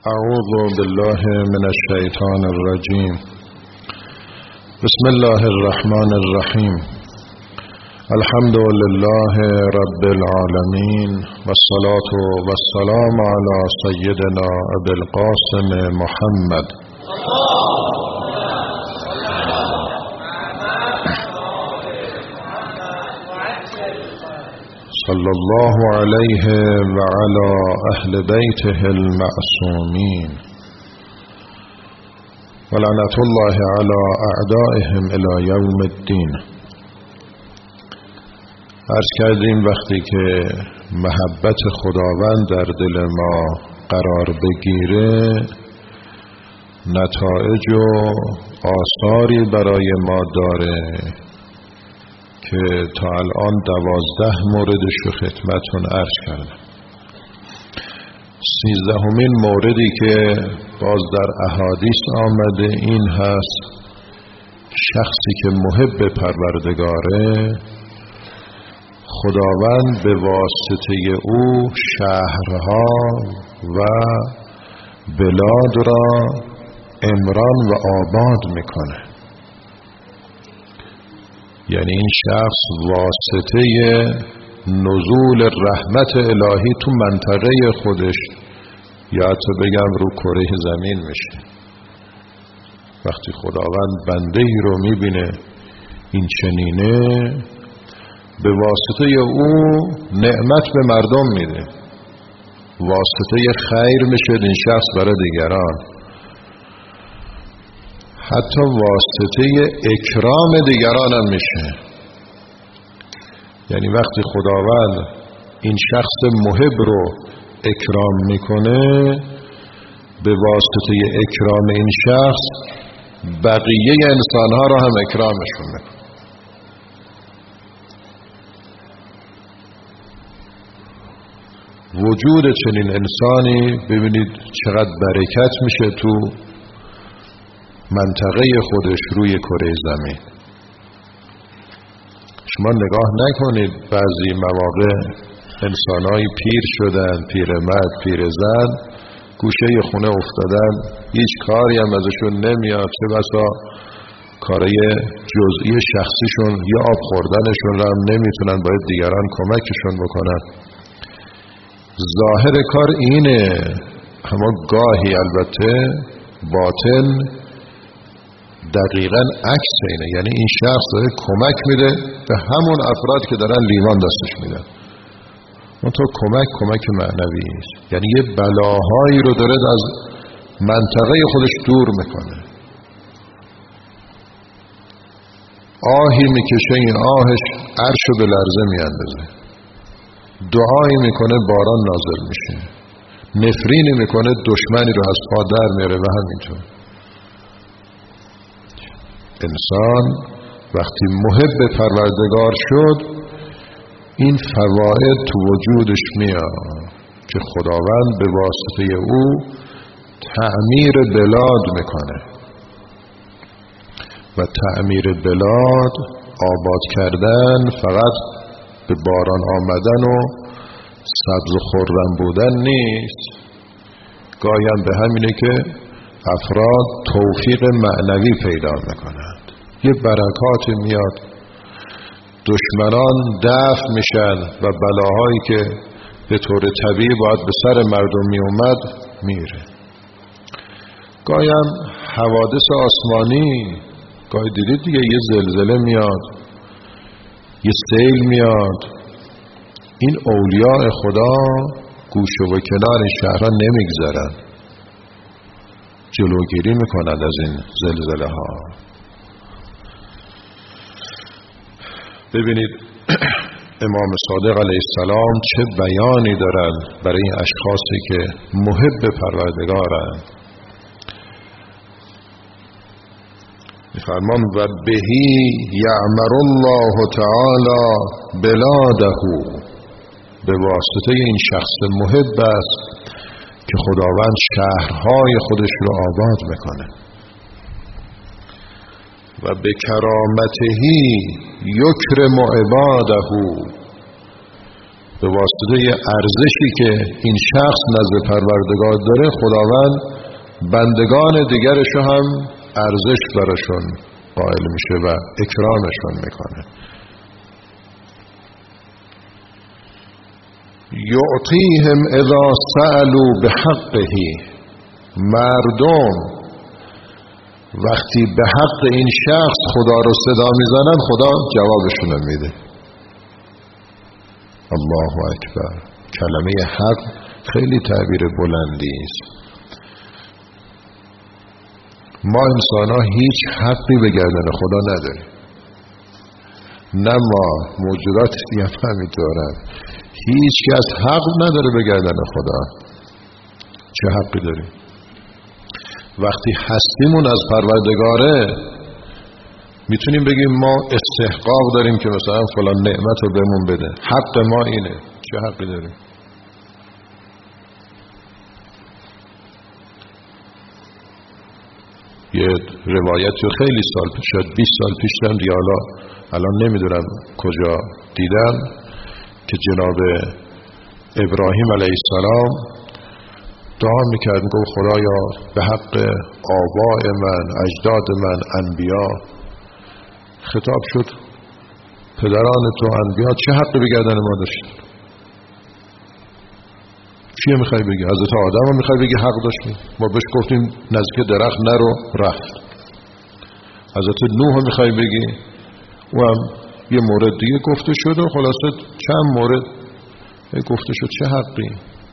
اعوذ بالله من الشیطان الرجیم. بسم الله الرحمن الرحیم. الحمد لله رب العالمین والصلاة والسلام علی سیدنا ابی القاسم محمد صلی الله علیه و علی اهل بیته المعصومین و لعنت الله علی اعدائهم الی یوم الدین. عرض کردیم وقتی که محبت خداوند در دل ما قرار بگیره نتایج و آثاری برای ما داره که تا الان 12 موردش رو خدمتتون عرض کردم. 13مین موردی که باز در احادیث آمده این هست: شخصی که محب پروردگاره، خداوند به واسطه او شهرها و بلاد را عمران و آباد میکنه. یعنی این شخص واسطه نزول رحمت الهی تو منطقه خودش یا حتی بگم رو کره زمین میشه. وقتی خداوند بنده ای رو میبینه این چنینه، به واسطه او نعمت به مردم میده، واسطه خیر میشه این شخص برای دیگران، حتی واسطه اکرام دیگران هم میشه. یعنی وقتی خداوند این شخص محب رو اکرام میکنه، به واسطه اکرام این شخص بقیه انسانها رو هم اکرامشون میکنه. وجود چنین انسانی ببینید چقدر برکت میشه تو منطقه خودش روی کره زمین. شما نگاه نکنید بعضی مواقع انسانایی پیر شدن، پیرمرد، پیرزن، گوشه خونه افتادن، هیچ کاری هم ازشون نمیاد، چه بسا کارای جزئی شخصیشون یا آب خوردنشون رو هم نمیتونن، باید دیگران کمکشون بکنن. ظاهر کار اینه، اما گاهی البته باطن دقیقاً عکس اینه. یعنی این شخص داره کمک میده به همون افراد که دارن لیوان دستش میدن. اون تو کمک معنوی است. یعنی یه بلاهایی رو داره از منطقه خودش دور میکنه. آهی میکشه، این آهش عرشو به لرزه میاندازه. دعایی میکنه باران نازل میشه. نفرینی میکنه دشمنی رو از پا در میاره و همینطور. انسان وقتی محب پروردگار شد این فواید تو وجودش میاد که خداوند به واسطه او تعمیر بلاد میکنه و تعمیر بلاد، آباد کردن فقط به باران آمدن و سبز و خرم بودن نیست. گاهی هم به همینه که افراد توفیق معنوی پیدا میکنند، یه برکاتی میاد، دشمنان دفع میشن و بلاهایی که به طور طبیعی باید به سر مردم میومد میره. گاهی هم حوادث آسمانی، گاهی دیدید دیگه یه زلزله میاد، یه سیل میاد. این اولیاء خدا گوشه و کنار شهرها نمیگذارن، جلوگیری میکنند از این زلزله ها. ببینید امام صادق علیه السلام چه بیانی دارن برای این اشخاصی که محب پروردگارند. میفرمان و بهی یعمر الله تعالی بلاده، به واسطه این شخص محب است که خداوند شهرهای خودش رو آباد میکنه. و به کرامتهی یکرم عباده، به واسطه ارزشی که این شخص نزد پروردگار داره، خداوند بندگان دیگرشو هم ارزش براشون قائل میشه و اکرامشون میکنه. یعطیهم اذا سألوا بحقه، مردم وقتی به حق این شخص خدا رو صدا میزنن، خدا جوابشون میده. الله اکبر. کلمه حق خیلی تعبیر بلندی است. ما انسان ها هیچ حقی به گردن خدا نداریم، نه ما، موجودات دیگه هم همینطورن. هیچ کس حق نداره به گردن خدا. چه حقی داریم؟ وقتی هستیمون از پروردگاره، میتونیم بگیم ما استحقاق داریم که مثلا فلان نعمت رو بهمون بده، حق ما اینه. چه حقی داریم؟ یه روایتی رو خیلی سال پیش، شاید 20 سال پیش دیدم دیگه، الان نمیدونم کجا دیدم، که جناب ابراهیم علیه السلام دعا میکرد، میگفت خدایا به حق آباء من، اجداد من، انبیا، خطاب شد پدران تو انبیا چه حقی به گردن ما داشتن؟ چیه میخوای بگی؟ حضرت آدم رو میخوای بگی حق داشتیم؟ ما بهش گفتیم نزدیک درخت نرو، رفت. حضرت نوح رو میخوای بگی؟ او هم یه مورد دیگه گفته شد و خلاصه چند مورد گفته شد. چه حقی؟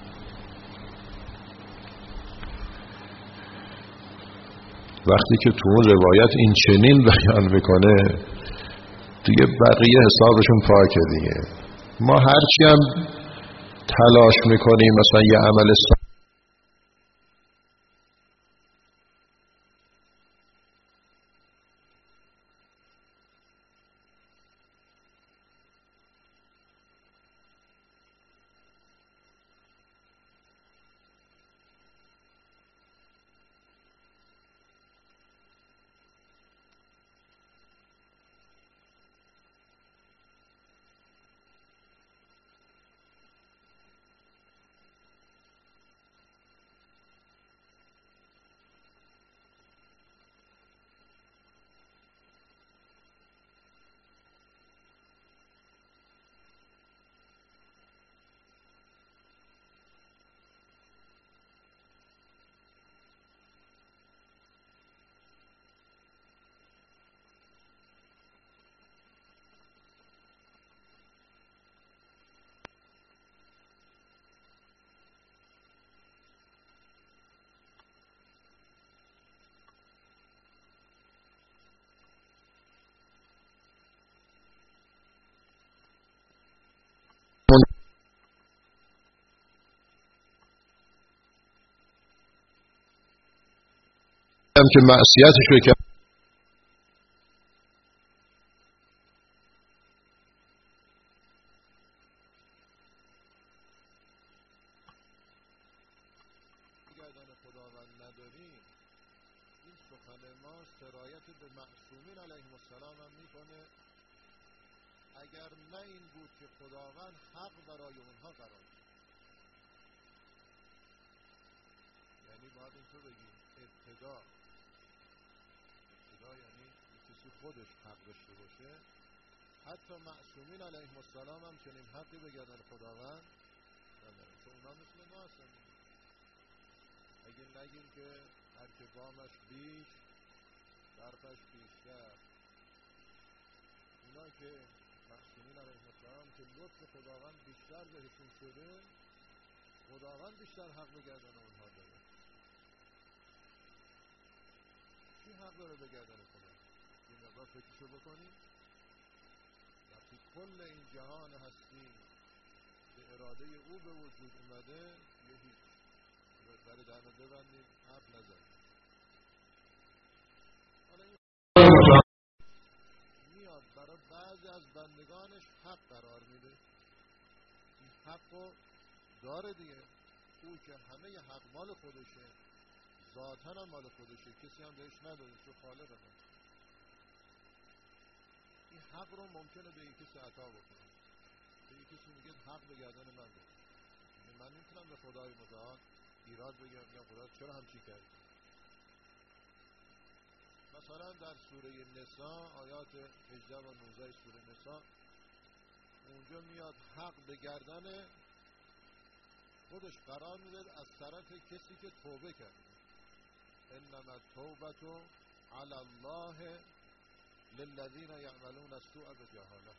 وقتی که تو اون روایت این چنین بیان میکنه، دیگه بقیه حسابشون پاکه دیگه. ما هرچی هم تلاش میکنیم مثلا یه عمل هم که معصیتش رو کرد، گردن خداوند نداریم، این سخن ما سرایت به معصومین علیهم السلام هم میکنه. اگر نه این بود که خداوند حق برای اونها قرار داد، یعنی باید اینطور بگیم ابتدا یعنی کسی خودش حق داشته باشه، حتی معصومین علیهم السلام هم چنین حقی به گردن خداوند ندارن، چون اونا مثل ما هستن. اگه نگیم که هر که بامش بیش برفش بیشتر، اونا که معصومین علیهم السلام که لطف خداوند بیشتر بهشون شده، خداوند بیشتر حق به گردن اونها داره. کی حق داره به گردن خدا؟ این مقدار فکرشو بکنیم. وقتی کل این جهان هستی به اراده او به وجود اومده، یه هیچ برای درمه ببندیم، حرف نزنیم. حالا این میاد برای بعضی از بندگانش حق قرار میده، این حق رو داره دیگه. او که همه حق مال خودشه، ذاتاً هم مال خودشه، کسی هم بهش نداده، چون خالق من. این حق رو ممکنه به یک کسی عطا بکنه، یه کسی میگه حق به گردن من بده، من میتونم به خدای متعال ایراد بگم خدا چرا همچی کردی؟ مثلا در سوره نساء آیات 18 و 19 سوره نساء اونجا میاد حق به گردن خودش قرار میده از طرف کسی که توبه کرده. انما التوبة علی الله للذین یعملون السوء بجهاله.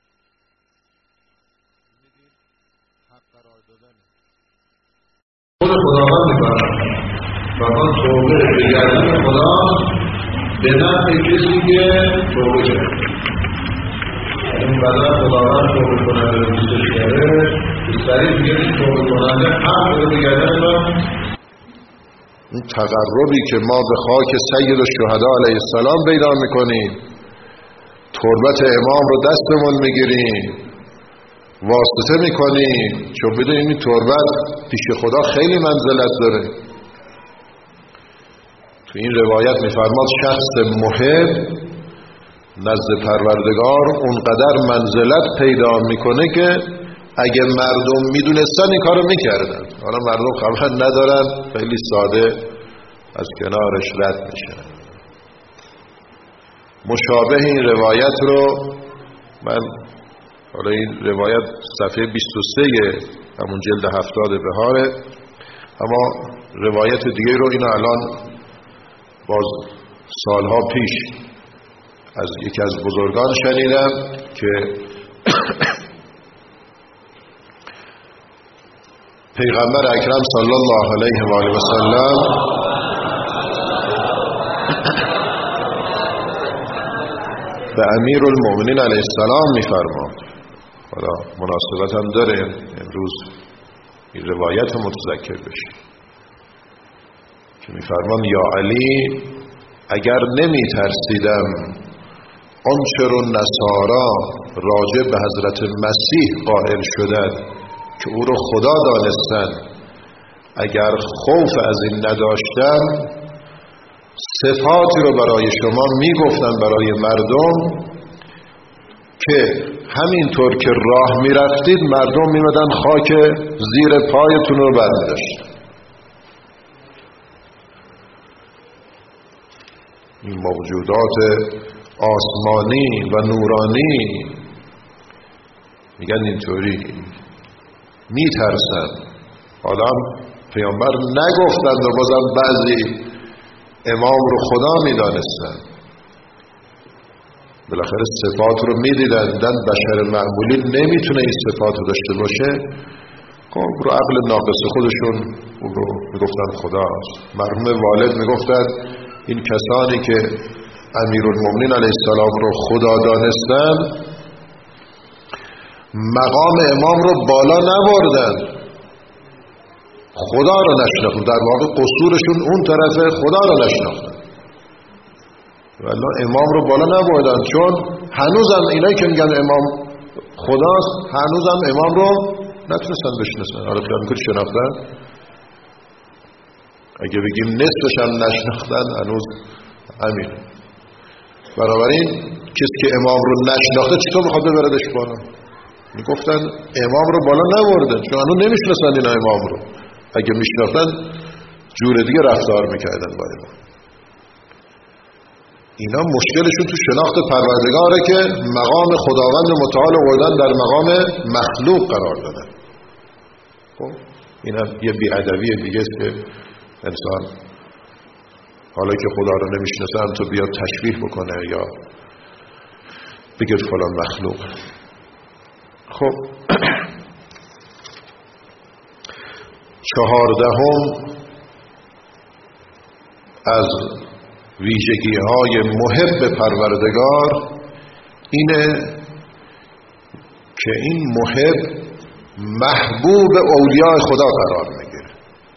میدین حق قرار دادن خود خداوند میکنن و ما توبه به گردن خدا به نفع کسی که توبه کرده. این بعدا خداوند توبه کننده رو دوستش کرده، سریع دیگه توبه کننده حق به گردن ما. این تقربی که ما به خاک سید الشهدا علیه السلام پیدا میکنیم، تربت امام رو دستمون میگیریم، واسطه میکنیم، چون بدونیم این تربت پیش خدا خیلی منزلت داره. تو این روایت میفرماد شخص محب نزد پروردگار اونقدر منزلت پیدا میکنه که اگه مردم میدونستن این کارو میکردن. حالا مردم خبر ندارن، خیلی ساده از کنارش رد میشن. مشابه این روایت رو من، حالا این روایت صفحه 23 همون جلد 70 بهاره، اما روایت دیگه رو اینو الان باز سالها پیش از یکی از بزرگان شنیدم که پیغمبر اکرم صلی الله علیه و آله و سلم به امیرالمؤمنین علیه السلام میفرماد. حالا مناسبت هم داره امروز این روایت متذکر بشه که میفرمان یا علی اگر نمی ترسیدم آنچه رو نصارا راجع به حضرت مسیح قائل شدند که او رو خدا دانستند، اگر خوف از این نداشتم صفاتی رو برای شما میگفتن برای مردم که همینطور که راه میرفتید مردم میمدن خاک زیر پایتون رو برمی‌داشتن. این موجودات آسمانی و نورانی میگن اینطوری میترسن. حالا پیامبر نگفتند و بازم بعضی امام رو خدا میدانستن، بالاخره صفات رو میدیدن، بشر معمولی نمیتونه این صفات رو داشته باشه. رو عقل ناقص خودشون اون رو میگفتن خداست. مرحوم والد میگفتن این کسانی که امیرالمؤمنین علیه السلام رو خدا دانستن مقام امام رو بالا نبردن، خدا رو نشناختن. در واقع قصورشون اون طرف خدا رو نشناختن، والله امام رو بالا نبردن، چون هنوزم اینایی که میگن امام خداست هنوزم امام رو نتونستن بشناسن. حالا خیال میکنی شناختن؟ اگه بگیم نصفش هم نشناختن هنوز امین. بنابراین کسی که امام رو نشناخته چطور میخواد ببردش بالا؟ میگفتن امام رو بالا نبردن چون هنوز نمیشناسن اینا امام رو. اگه میشناختن جور دیگه رفتار میکردن با امام. اینا مشکلشون تو شناخت پروردگاره که مقام خداوند متعال آوردن در مقام مخلوق قرار دادن. خب این هم یه بی‌ادبی دیگه است که انسان حالا که خدا رو نمیشناسه هم تو بیاد تشبیه بکنه یا بگه فلان مخلوق. خب 14 از ویژگی‌های محب پروردگار اینه که این محب محبوب اولیاء خدا قرار میگیره.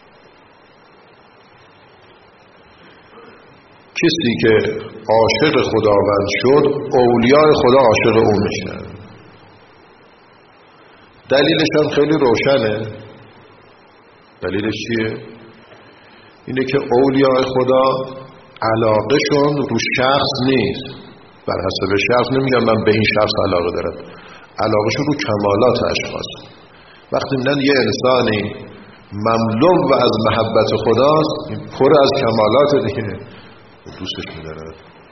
کسی که عاشق خداوند شد اولیاء خدا عاشق او میشن. دلیلش هم خیلی روشنه. دلیلش چیه؟ اینه که اولیاء خدا علاقهشون رو شخص نیست، بر حسب شخص نمیگم من به این شخص علاقه دارم، علاقهشون رو کمالات اشخاص. وقتی میدن یه انسانی مملو و از محبت خداست، این پر از کمالات دیگه، دوستش میدارن.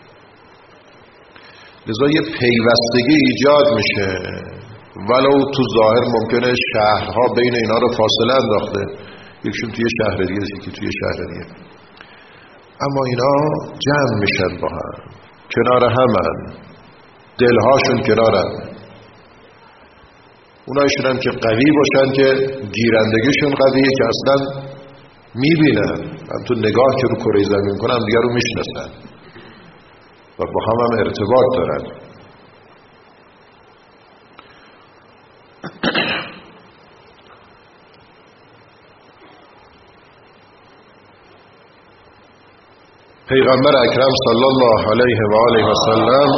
لذا یه پیوستگی ایجاد میشه، ولو تو ظاهر ممکنه شهرها بین اینا رو فاصله انداخته، یکیشون توی شهر دیگه، یکی توی شهر دیگه، اما اینا جمع میشن با هم، کنار همن، دلهاشون کنار هم. اونایشون هم که قوی باشن که گیرندگیشون قویه، که اصلا میبینن، هم تو نگاه که رو کره زمین کنن دیگر رو میشناسن و با هم ارتباط دارن. پیغمبر اکرم صلی الله علیه و آله و سلم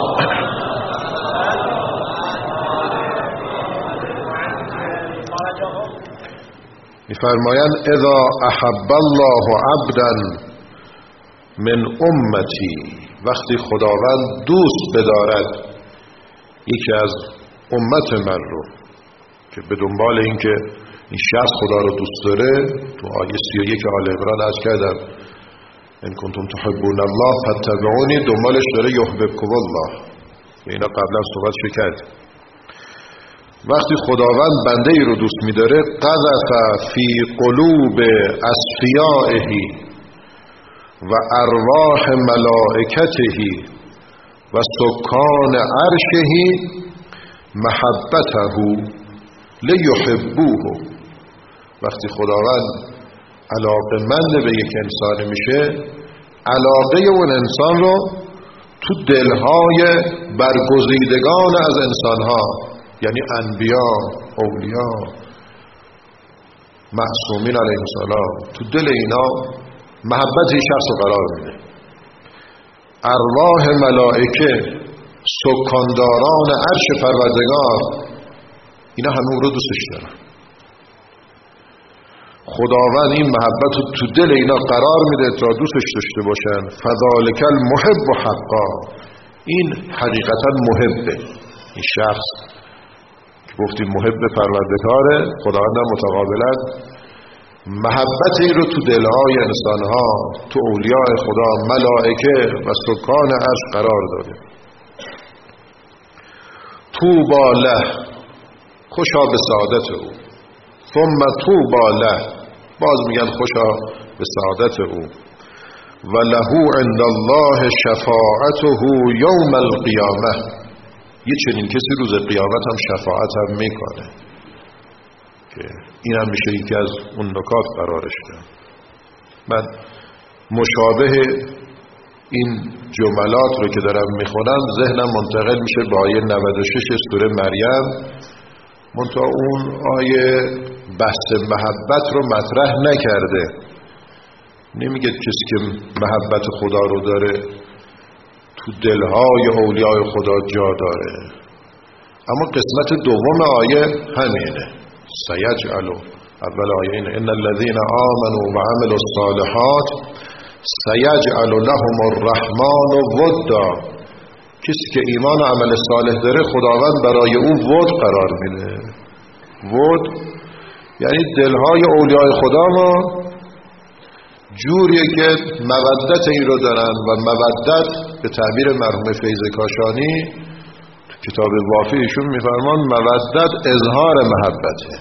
می‌فرمایند اذا احب الله عبدا من امتی، وقتی خداوند دوست بدارد یکی از امت من رو، که به دنبال این که این شخص خدا رو دوست داره، تو آیه 31 آل عمران عرض کردم ان کنتم تحبون الله فاتبعونی، دنبالش داره یحببکم الله، اینا قبلا صحبت کرد. وقتی خداوند بنده ای رو دوست می‌داره، قذف فی قلوب اصفیائه و ارواح ملائکته و سکان عرشه محبته لیحبوه. وقتی خداوند علاقه‌مند به یک انسان میشه، علاقه اون انسان رو تو دلهای برگزیدگان از انسانها، یعنی انبیا، اولیا، معصومین علیهم السلام، تو دل اینا محبت این شخص رو قرار میده. ارواح ملائکه، سکانداران عرش پروردگار، اینا همه او رو دوستش دارن. خداوند این محبت رو تو دل اینا قرار میده تا دوستش داشته باشن. فذالک المحب حقا، این حقیقتا محبه. این شخص که گفتیم محب پروردگاره، خداوند متقابلا محبت این رو تو دلهای انسانها، تو اولیاء خدا، ملائکه و سکان عرش قرار داده. طوبی له، خوشا به سعادت او. ثم طوبی له، باز میگن خوشا به سعادت او. و له عند الله شفاعته یوم القیامه، یه چنین کسی روز قیامت هم شفاعت هم میکنه، که این هم میشه یکی از اون نکات قرارش دارم. من مشابه این جملات رو که دارم میخونم ذهنم منتقل میشه به آیه 96 سوره مریم، منتها اون آیه بحث محبت رو مطرح نکرده. نمیگه کسی که محبت خدا رو داره تو دلهای اولیاء خدا جا داره، اما قسمت دوم آیه همینه، سیجعل، اول آیه اینه ان الذین آمنوا و عملوا الصالحات سیجعل لهم الرحمن ودا، کسی که ایمان و عمل صالح داره خداوند برای او ود قرار میده. ود یعنی دلهای اولیاء خدا ما جوریه که مودت این رو دارن، و مودت به تعبیر مرحوم فیض کاشانی تو کتاب وافی ایشون میفرمان مودت اظهار محبته،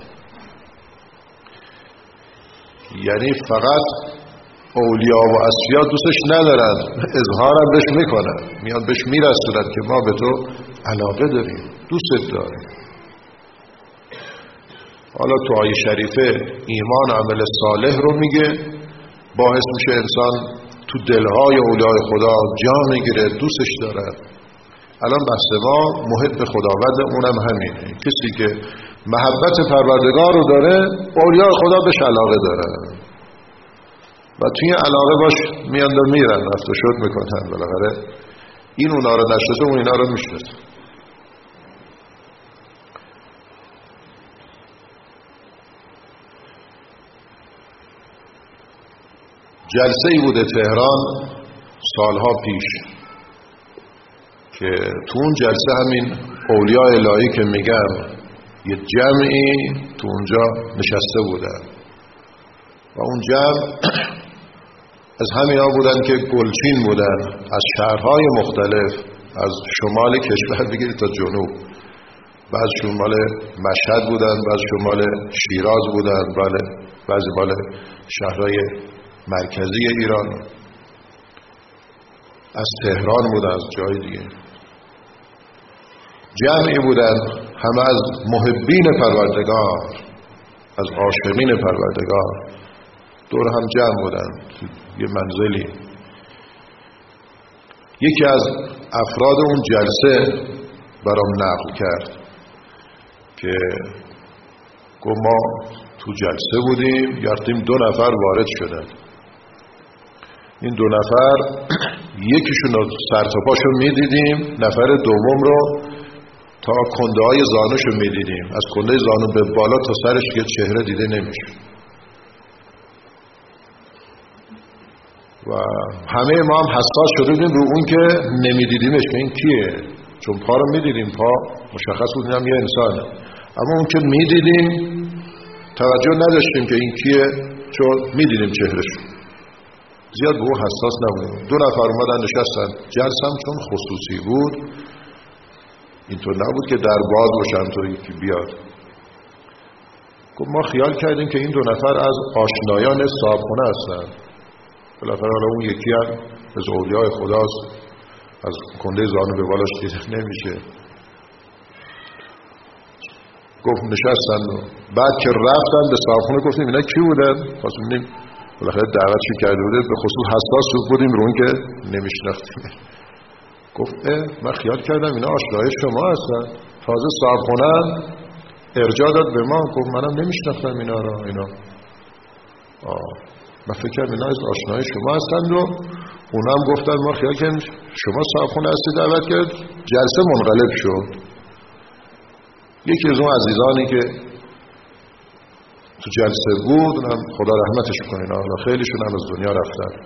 یعنی فقط اولیا و اصفیا دوستش ندارن، اظهارم بهش میکنن، میان بهش میرسونن که ما به تو علاقه داریم، دوستت داریم. حالا تو آیه شریفه ایمان عمل صالح رو میگه، باعث میشه انسان تو دلهای اولیاء خدا جا میگیره، دوستش داره. الان بحث ما محب خداوند، اونم همینه، کسی که محبت پروردگار رو داره، اولیاء خدا بهش علاقه داره و توی علاقه باش میان و میرن، رفت و شد میکنن. بالاخره این اونا رو نشناسه، اون اینا رو میشناسه. جلسه ای بوده تهران سالها پیش که تو اون جلسه همین اولیاء الهی که میگم یه جمعی تو اونجا نشسته بودن و اون جمع از همین ها بودن که گلچین بودن، از شهرهای مختلف، از شمال کشور بگیرید تا جنوب، بعض شمال مشهد بودن، بعض شمال شیراز بودن، بعضی مال شهرهای مرکزی ایران، از تهران بودن، از جای دیگه. جمعی بودن همه از محبین پروردگار، از عاشقین پروردگار، دور هم جمع بودن یه منزلی. یکی از افراد اون جلسه برام نقل کرد که گفت ما تو جلسه بودیم، یافتیم 2 نفر وارد شدن. این 2 نفر یکیشون رو سر تا پاشو میدیدیم، نفر دوم رو تا کنده های زانوشو میدیدیم، از کنده زانو به بالا تا سرش یه چهره دیده نمیشه و همه ما هم حساس شده بودیم رو اون که نمیدیدیمش که این کیه، چون پا رو میدیدیم، پا مشخص بود هم یه انسانه، اما اون که میدیدیم توجه نداشتیم که این کیه، چون میدیدیم چهرش، زیاد به اون حساس نبودیم. 2 نفر اومدن نشستن. جلسم چون خصوصی بود اینطور نبود که در باز باشن تا یکی بیاد. ما خیال کردیم که این 2 نفر از آشنایان صاحبخونه هستن، بالاخره حالا اون یکی هم از اولیاء خداست، از کنده زانو به بالاش دیده نمیشه. گفت نشستن و بعد که رفتن به صاحبخونه گفتیم اینا کی بودن؟ خواستیم ببینیم بالاخره دعوت چی کرده بوده، به خصوص حساس بودیم رو اون که نمیشناختیم. گفت من خیال کردم اینا آشنای شما هستن، تازه صاحبخونه ارجاع داد به ما. گفت منم نمیشناختم اینا را. من فکر کردم اینا از آشنای شما هستند و اونا هم گفتن ما خیال کردیم شما صاحبخونه هستی، دعوت کرد. جلسه منقلب شد. یکی از اون عزیزانی که تو جلسه بود، خدا رحمتش کنه، اینا خیلیشون هم از دنیا رفتن،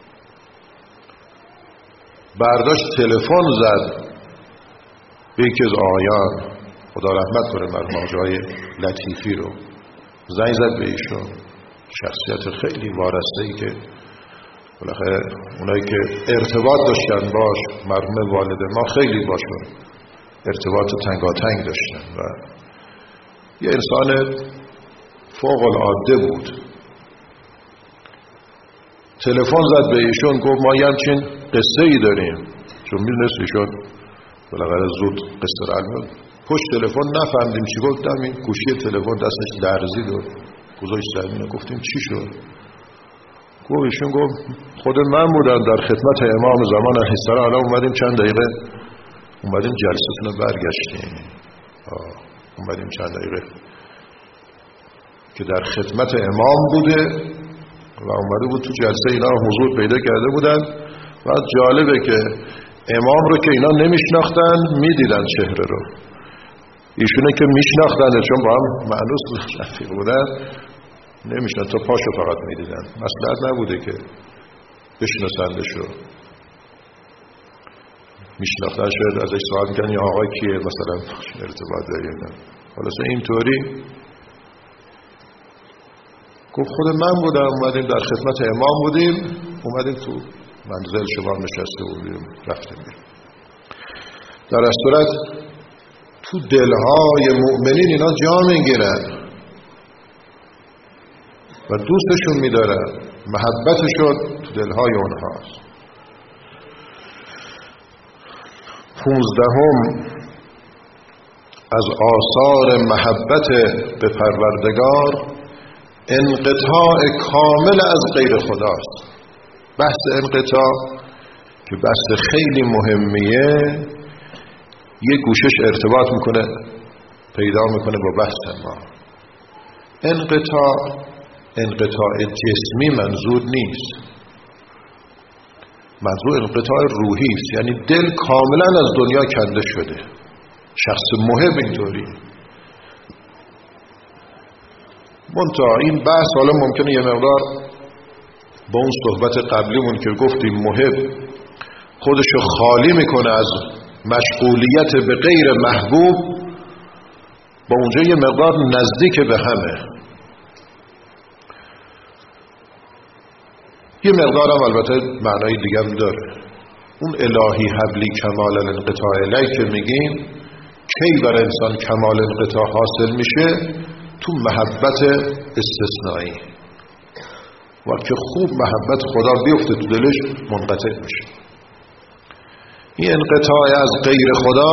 برداشت تلفن زد به یکی از آقایان، خدا رحمت کنه مرحوم آقای لطیفی رو، زنگ زد به ایشون. شخصیت خیلی وارسته‌ای که بالاخره اونایی که ارتباط داشتن باش، مرحوم والد ما خیلی باشون ارتباط تنگاتنگ داشتن و یه انسان فوق العاده بود. تلفن زد به ایشون، گفت ما یه همچین قصه ای داریم، چون میدونست ایشون بالاخره زود قصه رو علمه. پشت تلفن نفهمدیم چی گفتم، این گوشی تلفن دستش لرزید و گذاشت زمین. گفتیم چی شد؟ گفت ایشون گفت خود من بودم در خدمت امام زمان علیه، حالا اومدیم چند دقیقه اومدیم جلستون رو برگشتیم. اومدیم چند دقیقه که در خدمت امام بوده و اومده بود تو جلسه، اینا رو حضور پیدا کرده بودن و جالبه که امام رو که اینا نمیشناختن میدیدن چهره رو، ایشونه که میشناختن چون با هم معنوس رفیق بودن نمیشناختن، تا پاشو فقط میدیدن. مصلحت نبوده که بشناسندشو، میشناختن شاید ازش سوال میکنن یا آقا کیه مثلا ارتباط داریم. خلاصه اینطوری گفت خود من بودم، اومدیم در خدمت امام بودیم، اومدیم تو منزل شما نشسته بودیم رفتیم. در از صورت تو دلهای مؤمنین اینا جا میگیرن و دوستشون میدارن، محبتشون تو دلهای اونهاست. 15 از آثار محبت به پروردگار انقطاع کامل از غیر خداست. بحث انقطاع که بحث خیلی مهمیه، یه گوشش ارتباط میکنه پیدا میکنه با بحث ما. انقطاع جسمی منظور نیست، منظور انقطاع روحی است، یعنی دل کاملا از دنیا کنده شده. شخص محب اینطوری. منتها این بحث حالا ممکنه یه مقدار با اون صحبت قبلیمون که گفتیم محب خودشو خالی میکنه از مشغولیت به غیر محبوب با اونجا یه مقدار نزدیک به همه. یه مقدار هم البته معنای دیگه هم داره. اون الهی حبلی کمال الانقطاع الی که میگیم، کی برای انسان کمال انقطاع حاصل میشه؟ تو محبت استثنایی. وقتی خوب محبت خدا بیفته تو دلش، منقطع میشه. این انقطاع از غیر خدا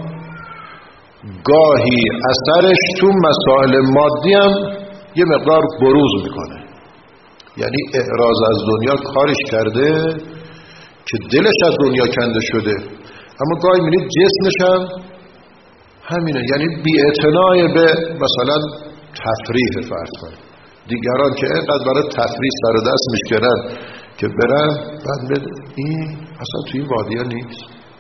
گاهی اثرش تو مسائل مادی هم یه مقدار بروز میکنه. یعنی اعراض از دنیا کارش کرده که دلش از دنیا کنده شده، اما گاهی میبینید جسمش هم همینه. یعنی بی‌اعتنای به مثلا تفریح فرض کنه. دیگران که اینقدر برای تفریح سر و دست میشکنن که برن بعد این اصلا توی این وادیه نیست.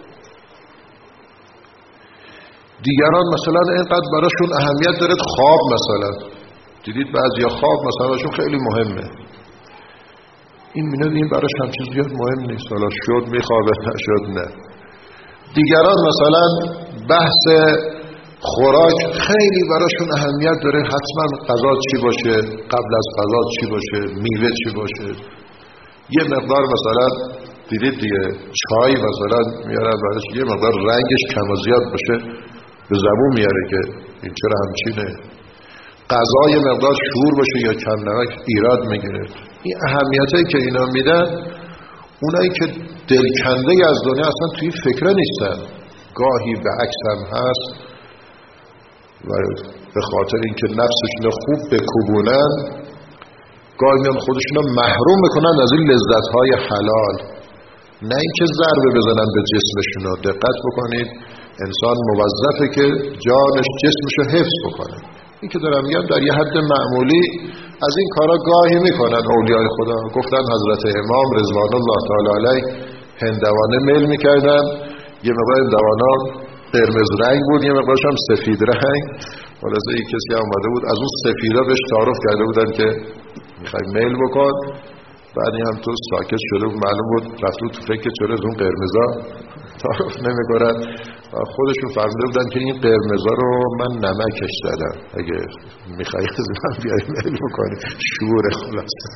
دیگران مثلا اینقدر براشون اهمیت داره خواب، مثلا دیدید بعضیا خواب مثلا براشون خیلی مهمه، این میاد این براش همچین زیاد مهم نیست، حالا شد میخوابه نشد نه. دیگران مثلا بحث خوراک خیلی براشون اهمیت داره، حتما غذا چی باشه، قبل از غذا چی باشه، میوه چی باشه. یه مقدار مثلا دیدید دیگه چای مثلا میارن براش یه مقدار رنگش کم و زیاد باشه، به زبون میاره که این چرا همچینه. غذا یه مقدار شور باشه یا کم نمک ایراد میگیره. این اهمیتی که اینا میدن، اونایی که دلکنده از دنیا اصلا توی فکر نیستن. گاهی به عکس هم هست و به خاطر اینکه نفسشون خوب بکوبونن، گاهی میان خودشون محروم میکنن از این لذت‌های حلال، نه اینکه ضربه بزنن به جسمشون. دقت بکنید، انسان موظفه که جانش جسمشو حفظ بکنه. این که دارم میگم در یه حد معمولی از این کارا گاهی میکنن اولیای خدا. گفتن حضرت امام رضوان الله تعالی علیه هندوانه میل میکردن، یه مقدار هندوانا قرمز رنگ بود، یه مقدارش هم سفید رنگ. خلاصه یک کسی اومده بود از اون سفیدا بهش تعارف کرده بودن که میخوای میل بکن. بعد این هم تو ساکت شده بود، معلوم بود رفت تو فکر چرا از اون قرمزا تعارف نمیکنن. خودشون فهمیده بودن که این قرمزا رو من نمکش دادم، اگه میخوای از من بیای میل بکنی. شعور خلاصه.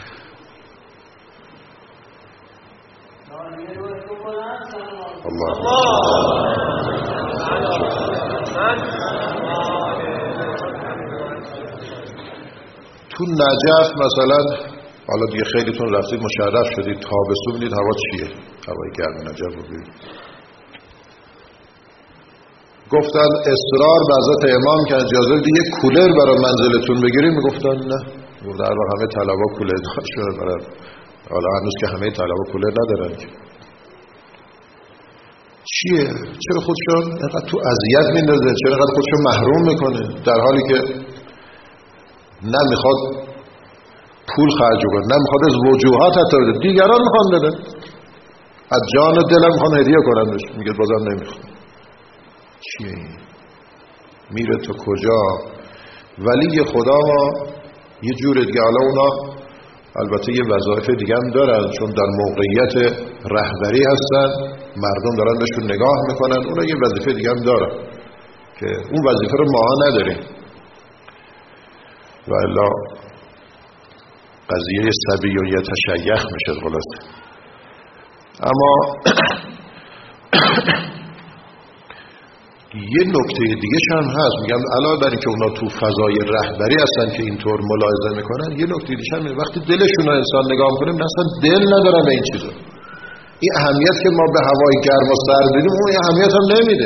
الله تو نجف مثلا، حالا دیگه خیلیتون رفتید مشرف شدید، تابستون میدید هوا چیه؟ هوای گرم نجف رو ببینید. گفتن اصرار به حضرت امام که اجازه بدید یه کولر برای منزلتون بگیریم، میگفتن نه. در واقع همه طلبا کولر داشتن برای، حالا هنوز که همه طلبا کولر ندارن که. چیه؟ چرا خودشون اینقدر تو اذیت میندازه؟ چرا اینقدر خودشون محروم میکنه؟ در حالی که نمیخواد پول خرج کنه، نمیخواد از وجوهات حتی بده، دیگران میخوان بده، از جان و دلم میخوان هدیه کنن بهش، میگه بازم نمیخواد. چیه این؟ میره تو کجا؟ ولی خدا ما یه جور دیگه. حالا اونا البته یه وظایف دیگه هم دارن، چون در موقعیت رهبری هستن، مردم دارن بهشون نگاه میکنن، اونا یه وظیفه دیگه هم دارن که اون وظیفه رو ما نداریم. و الا قضیه سبی و یتشیخ میشه خلاصه. اما یه نکته دیگه هم هست، میگم علاوه بر اینکه اونا تو فضای رهبری هستن که اینطور ملاحظه میکنن، یه نکته دیگه هم وقتی دلشون رو انسان نگاه میکنیم اصلا دل ندارن به این چیزا. این اهمیت که ما به هوای گرم و سرد بدیم، اون اهمیت هم نمیده.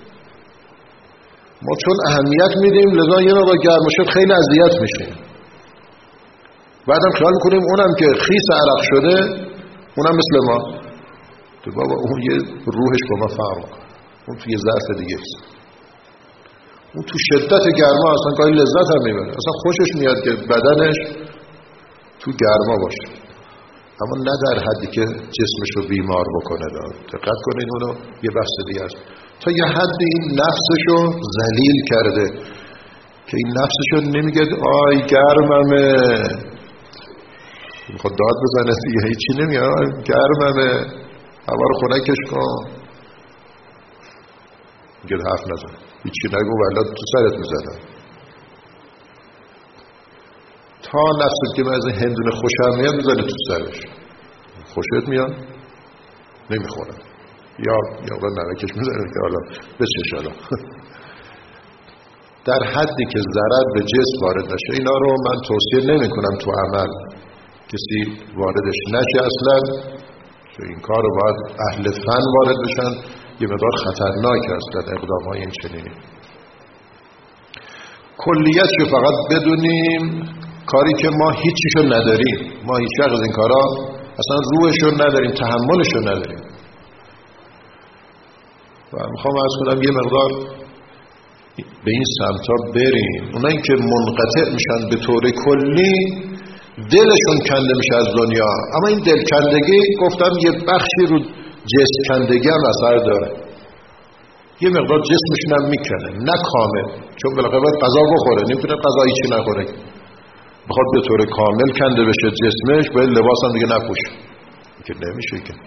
ما چون اهمیت میدیم لذا یه مقدار گرم شد خیلی اذیت میشه. بعدم خیال میکنیم اونم که خیس عرق شده اونم مثل ما. تو بابا اون یه روحش با ما فرق، اون توی ظرف دیگه است. اون تو شدت گرما اصلا گاهی لذت هم میبره، اصلا خوشش میاد که بدنش تو گرما باشه، اما نه در حدی که جسمش رو بیمار بکنه. دقت کنید، اونو یه بحث دیگه است. تا یه حدی این نفسش رو ذلیل کرده که این نفسش رو نمیگه آی گرممه، میخواد داد بزنه دیگه، هیچی نمیگه آی گرممه، هوا رو خنکش کن. میگه حرف نزن، هیچی نگو ولی تو سرت میزنم. تا نفست که من از این هندونه خوشم میاد میزنه تو سرش. خوشت میاد؟ نمیخورم. یا نمکش میزنه که حالا بچش حالا. در حدی که ضرر به جسم وارد نشه. اینا رو من توصیه نمی کنم تو عمل کسی واردش نشه اصلا، چون این کار رو باید اهل فن وارد بشن. یه مقدار خطرناک است در اقدام های این چنینی. کلیت که فقط بدونیم کاری که ما هیچیشو نداریم، ما هیچ وقت از این کارا اصلا روحشو نداریم، تحملشو نداریم. و میخوام عرض کنم یه مقدار به این سمتا بریم. اونایی که منقطع میشن به طور کلی دلشون کنده میشه از دنیا، اما این دل کندگی گفتم یه بخشی رو جسم کندگی هم اثر داره. یه مقدار جسمشون هم میکنه، نه کامل، چون بالاخره باید غذا بخوره، نمیتونه غذا هیچی نخوره. بخواد به طور کامل کنده بشه جسمش، باید لباس هم دیگه نپوشه که نمیشه که.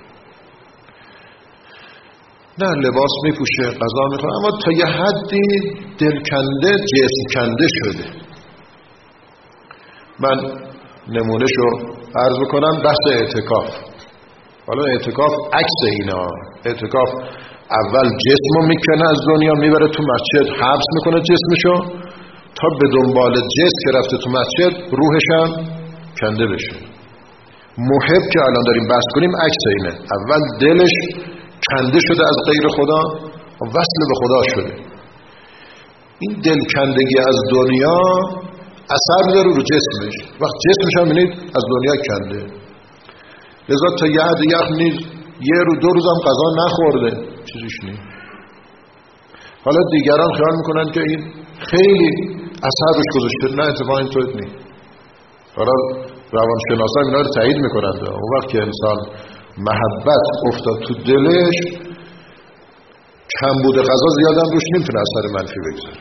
نه لباس میپوشه، غذا میخوره، اما تا یه حدی دل کنده جسم کنده شده. من نمونهشو عرض بکنم. بحث اعتکاف. حالا اعتکاف عکس اینا. اعتکاف اول جسمو میکنه از دنیا، میبره تو مسجد حبس میکنه جسمشو، تا به دنبال جسم که رفته تو مسجد روحش هم کنده بشه. محب که الان داریم بحث کنیم عکس اینه. اول دلش کنده شده از غیر خدا و وصل به خدا شده. این دل کندگی از دنیا اثر داره رو جسمش. وقت جسمش هم بینید از دنیا کنده، لذا تا یه حد یخ نیز یه رو دو روزم غذا نخورده چیزیش نیست. حالا دیگران خیال میکنن که این خیلی اثر روش گذاشته. نه اتفاقا اینطور نیست. حالا روانشناسان اینا رو تایید میکنن. اون وقت که انسان محبت افتاد تو دلش، کمبود غذا زیادم روش نمیتونه اثر منفی بگذاره.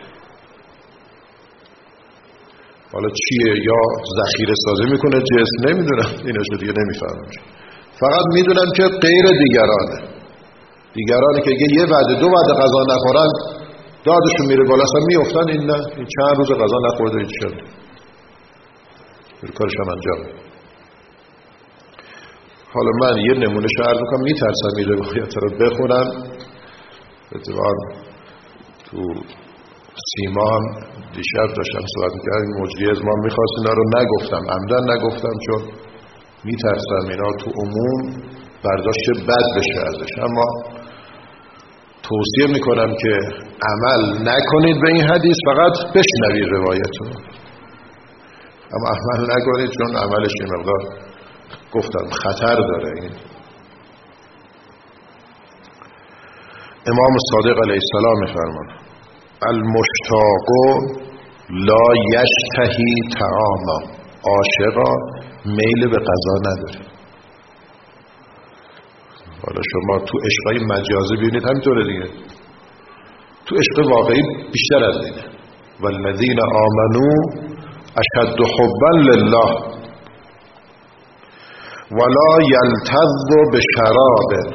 حالا چیه؟ یا ذخیره سازی میکنه جسم، نمیدونم، ایناشو دیگه نمیفهمم. فقط میدونم که غیر دیگرانی که یه وعده دو وعده غذا نخورن دادشون میره بالا، اصلا میافتن. این نه، این چند روز غذا نخورده هیچ شد، کارش هم انجام. حالا من یه نمونه عرض میکنم، میترسم این روایت رو بخونم. اتفاقا تو سیما هم دیشب داشتم صحبت میکردم، مجری از ما میخواست اینا رو نگفتم، عمدن نگفتم، چون میترسم اینا تو عموم برداشت بد بشه ازش. اما توصیه میکنم که عمل نکنید به این حدیث، فقط بشنوید روایتو، اما عمل نکنید، چون عملش یه مقدار گفتم خطر داره. این امام صادق علیه السلام میفرمان المشتاق لا یشتهی طعاما. عاشقا میل به غذا نداره. حالا شما تو عشقای مجازی ببینید همینطوره دیگه. تو عشق واقعی بیشتر از اینه. والذین آمنو اشد حبا لله ولا یلتذ بشراب.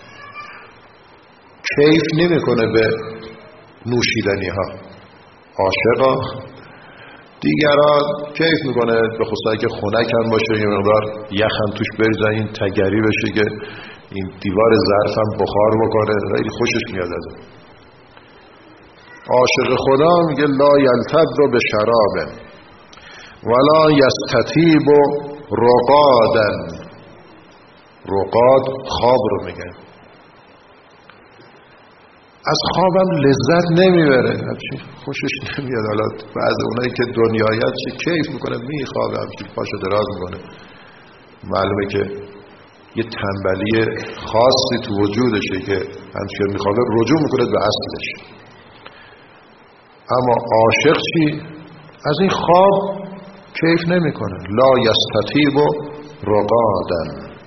کیف نمیکنه به نوشیدنی ها. عاشقا دیگران کیف میکنه، به خصوصا که خنک هم باشه، یه مقدار یخ هم توش بریزن، این تگری بشه که این دیوار ظرف هم بخار بکنه، خیلی خوشش میاد از اون. عاشق خدا میگه لا یلتذ بشراب ولا یستطیب رقادا. رقاد خواب رو میگه. از خوابم لذت نمیبره، خوشش نمیاد. حالا بعض اونایی که دنیایت چه کیف میکنه، میخوابه، همچین پاشو دراز میکنه، معلومه که یه تنبلی خاصی تو وجودشه که همچین میخوابه رجوع میکنه به اصلش. اما عاشق چی؟ از این خواب کیف نمیکنه. لا یستطیب رقادا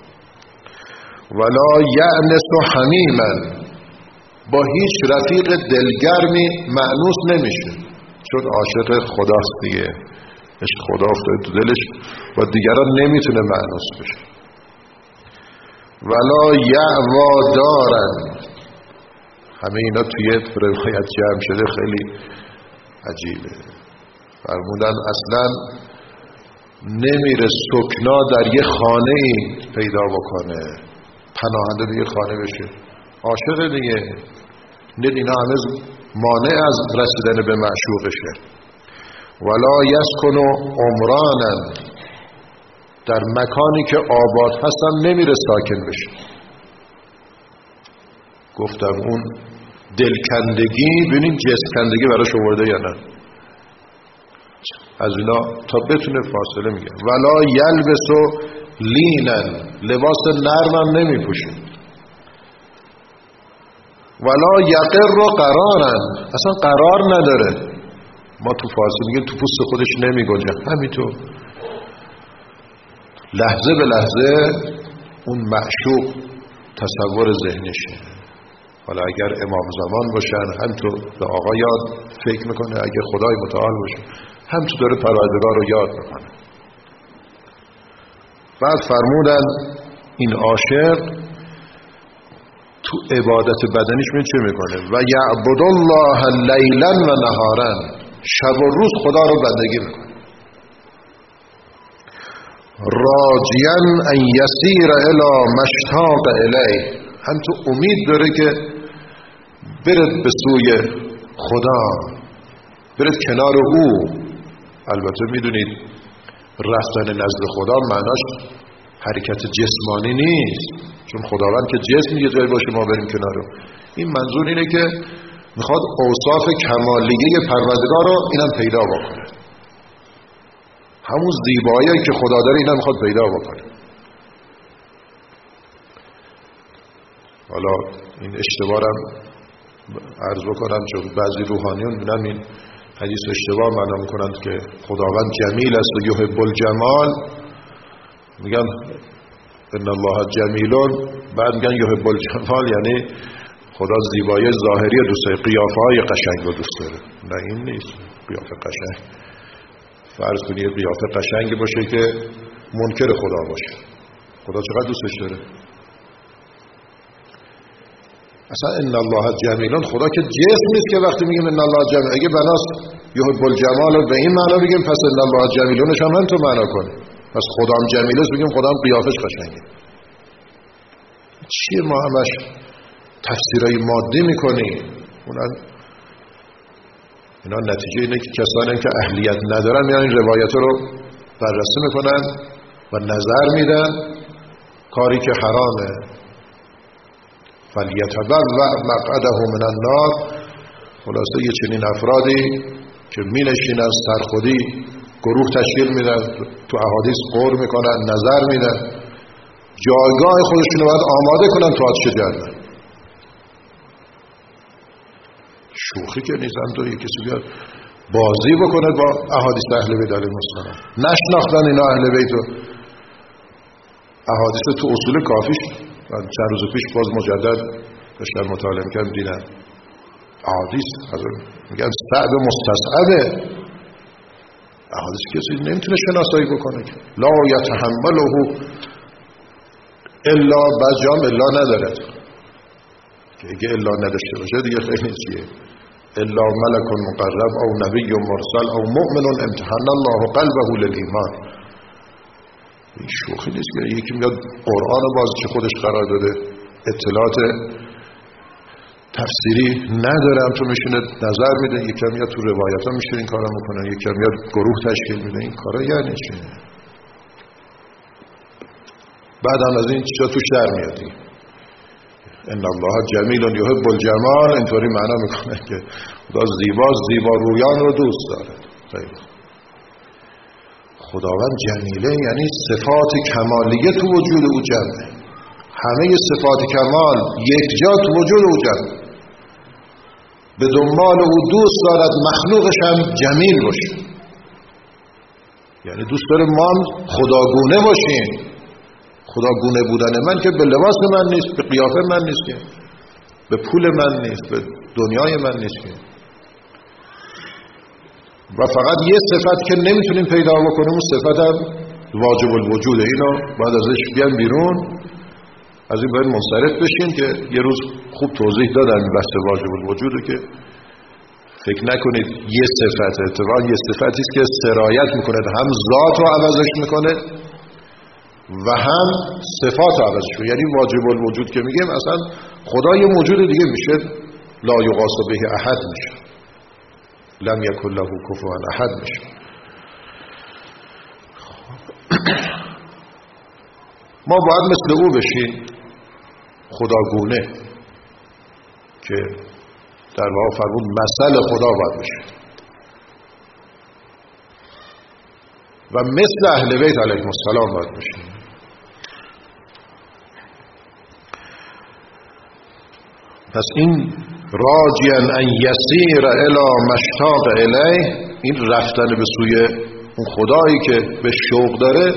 ولا یأنس حمیما. با هیچ رفیق دلگرمی مأنوس نمیشه، چون عاشق خداست دیگه، عشق خدا افتاده تو دلش و دیگران نمیتونه مأنوس بشه. ولا یعوا دارن. همه اینا توی روایت جمع شده، خیلی عجیبه. فرمودن اصلا نمیره سکنا در یه خانه ای پیدا بکنه، پناهنده دیگه خانه بشه، عاشق دیگه. اینا همه مانع از رسیدن به معشوقشه. ولا یسکن عمرانا، در مکانی که آباد هستن نمیره ساکن بشه. گفتم اون دلکندگی، ببینید جسکندگی براش آورده یا نه، از اینا تا بتونه فاصله میگه. ولا یلبسو لینن، لباس نرمم نمیپوشه. ولا یقر قرارن، اصلا قرار نداره. ما تو فارسی میگیم تو پوست خودش نمیگنجه، همینطور لحظه به لحظه اون معشوق تصور ذهنشه. حالا اگر امام زمان باشن هم تو به آقا یاد فکر میکنه، اگر خدای متعال باشه هم تو داره پروردگار رو یاد میکنه. بعد فرمودن این عاشق تو عبادت بدنیش چه میکنه؟ و یعبد الله لیلا و نهارا، شب و روز خدا رو بندگی میکنه. راجیا ان یسیر الی مشتاق الیه، هم تو امید داره که برد به سوی خدا، برد کنار او. البته میدونید رفتن نزد خدا معناش حرکت جسمانی نیست، چون خداوند که جسم یه جایی باشه ما بریم کنار. این منظور اینه که میخواد اوصاف کمالیه پروردگار رو اینم پیدا بکنه، همون زیبایی که خدا داره اینم میخواد پیدا بکنه. حالا این اشتباهم عرض بکنم، چون بعضی روحانیون میبینن این حدیث اشتباه معنا میکنند که خداوند جمیل است و یحب الجمال، میگن ان الله جمیلون، بعد میگن یحب الجمال، یعنی خدا زیبایی ظاهری دوست داره، قیافه های قشنگ رو دوست داره. نه این نیست قیافه قشنگ. فرض کنید قیافه قشنگی باشه که منکر خدا باشه، خدا چقدر دوستش داره؟ اصلا ان الله جمیلون، خدا که جسم نیست که وقتی میگیم ان الله جمیل، اگه بناست یحب الجمال به این معنا بگیم پس ان الله جمیلونش هم همین تو معنا کنه، پس خدا هم جمیل است بگیم خدا هم قیافش قشنگه. چیه ما همش تفسیرای مادی میکنیم؟ اینا نتیجه اینه که کسانی که اهلیت ندارن میان این روایت رو بررسی میکنن و نظر میدن، کاری که حرامه. فلیتبوأ مقعده من النار، خلاصه یه چنین افرادی که می نشینن سرخودی گروه تشکیل میدن، تو احادیث قول میکنن، نظر میدن، جایگاه خودشون رو باید آماده کنن تو آتش جهنم. شوخی که نیستن تو یه کسی بیاد بازی بکنه با احادیث اهل بیت علیهم السلام. نشناختن اینا اهل بیت رو. احادیث تو اصول کافیش من چند روز پیش باز مجدد داشتم مطالعه میکردم، دیدم احادیث میگن صعب مستصعبه. احادیث کسی نمیتونه شناسایی بکنه که لا یتحمله الا بجام الا نداره، که اگه الا نداشته باشه دیگه خیلی چیه؟ الا ملک مقرب او نبی مرسل او مؤمن امتحن الله قلبه للایمان. این شوخی نیست که یکی میاد قرآن باز چه خودش قرار داده، اطلاعات تفسیری نداره، هم تو میشونه نظر میده، یکی میاد تو روایت ها میشه این کارا میکنه، یکی میاد گروه تشکیل میده. این کارا یعنی چی؟ بعد هم از این چیزا توش در میادی. ان الله جمیل یحب الجمال، اینطوری معنا میکنه که خدا زیباست، زیبا رویان رو دوست داره. خیلی خداوند جمیله یعنی صفات کمالیه تو وجود او جمعه، همه صفات کمال یک جا تو وجود او جمعه. به دنبال او دوست دارد مخلوقش هم جمیل باشه، یعنی دوست داره ما خداگونه باشیم. خداگونه بودن من که به لباس من نیست، به قیافه من نیست، که به پول من نیست، به دنیای من نیست، که و فقط یه صفت که نمیتونیم پیدا بکنیم، اون صفت هم واجب الوجود. اینو باید ازش بیان بیرون از این باید منصرف بشین که یه روز خوب توضیح دادن بحث واجب الوجوده که فکر نکنید یه صفت، اتفاقا یه صفتی است که سرایت میکنه، هم ذات رو عوضش میکنه و هم صفات رو عوضش میکنه. یعنی واجب الوجود که میگیم اصلا خدا یه موجود دیگه میشه، لا یقاس به احد میشه، لم یکن له کفوا احد میشه. ما باید مثل او بشیم، خداگونه، که در واقع فرمود مثل خدا باید بشیم و مثل اهل بیت علیهم السلام باید بشیم. پس این راجیاً ان یسیر الی مشتاق الیه، این رفتن به سوی اون خدایی که به شوق داره،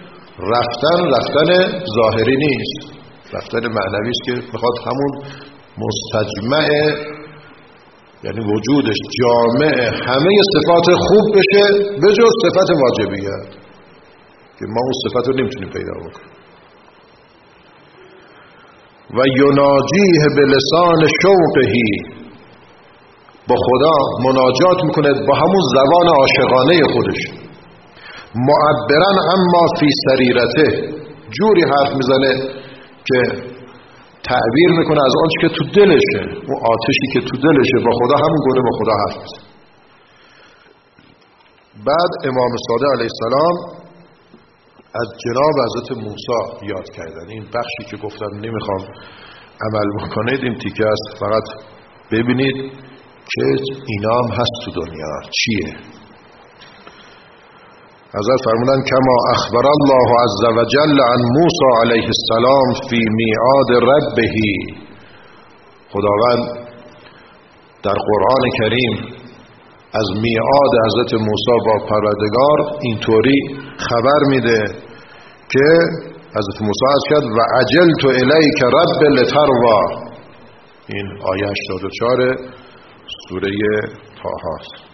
رفتن ظاهری نیست، رفتن معنوی است که میخواد همون مستجمع، یعنی وجودش جامع همه صفات خوب بشه به جز صفت واجبیت که ما اون صفت رو نمیتونیم پیدا بکنیم. و یناجیه به لسان شوقهی، با خدا مناجات میکنه با همون زبان عاشقانه خودش، معبرن اما فی سریرته، جوری حرف میزنه که تعبیر میکنه از آنچه که تو دلشه، اون آتشی که تو دلشه با خدا همون گونه با خدا حرف میزنه. بعد امام صادق علیه السلام از جناب حضرت موسی یاد کردن. این بخشی که گفتم نمیخوام عمل بکنید، این تیکه است، فقط ببینید که اینا هم هست تو دنیا چیه. حضرت فرمودن کما اخبر الله عز وجل عن موسی علیه السلام فی میعاد ربه، خداوند در قرآن کریم از میعاد حضرت موسی با پروردگار اینطوری خبر میده که حضرت موسی عرض کرد و عجلت الیک رب لتروا، این آیه 84 سوره طه است.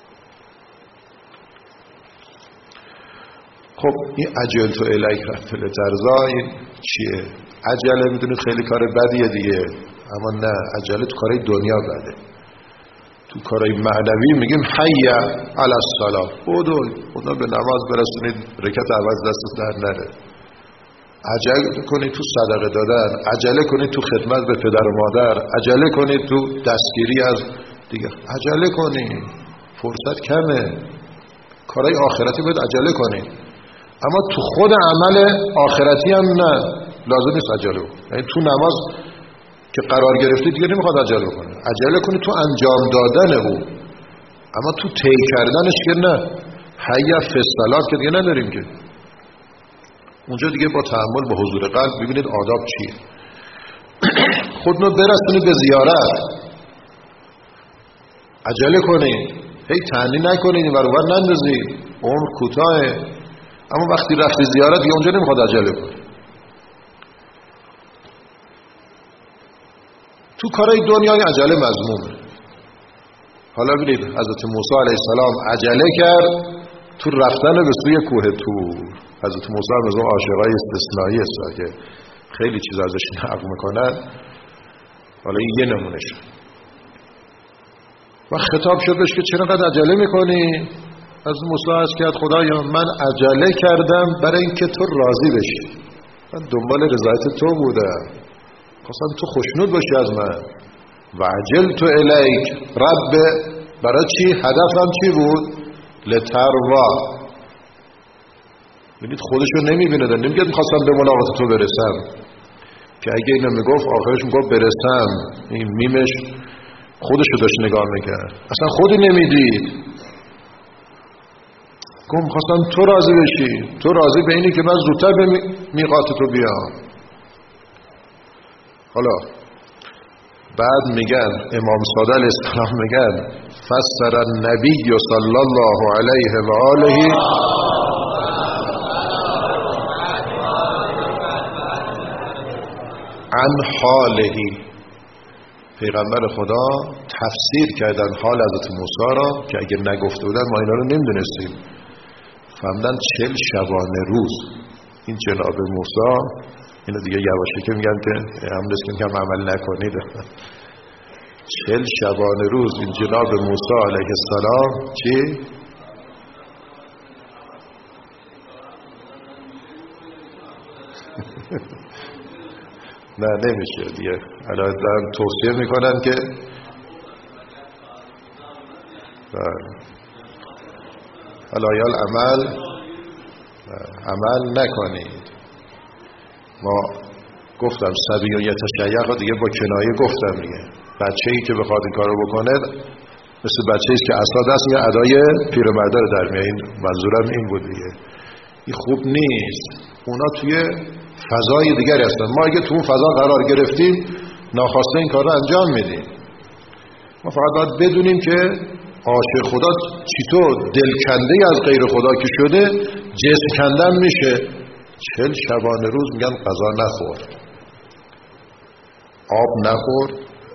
خب این عجلت الیک رب لتروا این چیه؟ عجله میدونید خیلی کار بدیه دیگه، اما نه، عجله تو کارهای دنیا بده. تو کارهای معنوی میگیم حی علی الصلاة، خدا به نماز برسونید، رکعت اول دستت در نره. عجله کنید تو صدقه دادن، عجله کنید تو خدمت به پدر و مادر، عجله کنید تو دستگیری از دیگه، عجله کنید، فرصت کمه. کارهای آخرتی باید عجله کنید، اما تو خود عمل آخرتی هم نه، لازم نیست عجله. یعنی تو نماز که قرار گرفتید دیگه نمیخواد عجله کنه، عجله کنید تو انجام دادن او، اما تو طی کردنش که نه. حی فی الصلاة که دیگه نداریم که، اونجا دیگه با تأمل با حضور قلب ببینید آداب چیه. خودنو برسونید به زیارت، عجله کنید، هی تنی نکنید، این ور نندازید، عمر کوتاهه. اما وقتی رفتی زیارت دیگه اونجا نمیخواد عجله کنید. تو کارهای دنیای عجله مذمومه. حالا ببینید حضرت موسی علیه السلام عجله کرد تو رفتن به سوی کوه طور. حضرت موسی هم از اون عاشقای استثنایی است که خیلی چیز ازش نقل میکنن. حالا این یه نمونه شد. و خطاب شد بهش که چرا قد عجله میکنی؟ از موسی عرض کرد خدایا من عجله کردم برای اینکه تو راضی بشی، من دنبال رضایت تو بودم، خواستم تو خوشنود باشی از من. و عجلت الیک رب، برای چی؟ هدفم چی بود؟ لتروا. ببینید خودشو نمیبینه، نمیگه میخواستم به ملاقات تو برسم، که اگه اینو میگفت آخرش میگفت برسم، این میمش خودشو داشت نگاه میکرد، اصلا خودی نمیدید. گفت میخواستم تو راضی بشی، تو راضی به اینی که من زودتر به میقات تو بیام. حالا بعد میگن امام صادق علیه السلام میگن فسر النبی صلی الله علیه و آله عن حاله، پیغمبر خدا تفسیر کردن حال حضرت موسی را که اگر نگفته بودن ما اینا رو نمیدونستیم. فهمدن 40 شبانه روز این جناب موسی اینو دیگه یواشه که میگن که همونست که میگم عمل نکنید. 40 شبانه روز این جناب موسی علیه السلام چی؟ نه نمیشه دیگه. الان دارم توصیه میکنن که علایال عمل نکنید. ما گفتم سبی و یتشیع دیگه با کنایه گفتم دیگه. بچه‌ای که بخواد این کارو بکنه مثل بچه‌ای که عصا دست یا ادای پیرمرده رو در میاره. این منظورم این بود دیگه. این خوب نیست. اونا توی فضای دیگری هستن. ما اگه تو اون فضا قرار گرفتیم ناخواسته این کار رو انجام میدیم. ما فقط باید بدونیم که عاشق خدا چطور دلکنده از غیر خدا که شده جسم کندن میشه. 40 شبانه روز میگن غذا نخورد، آب نخورد،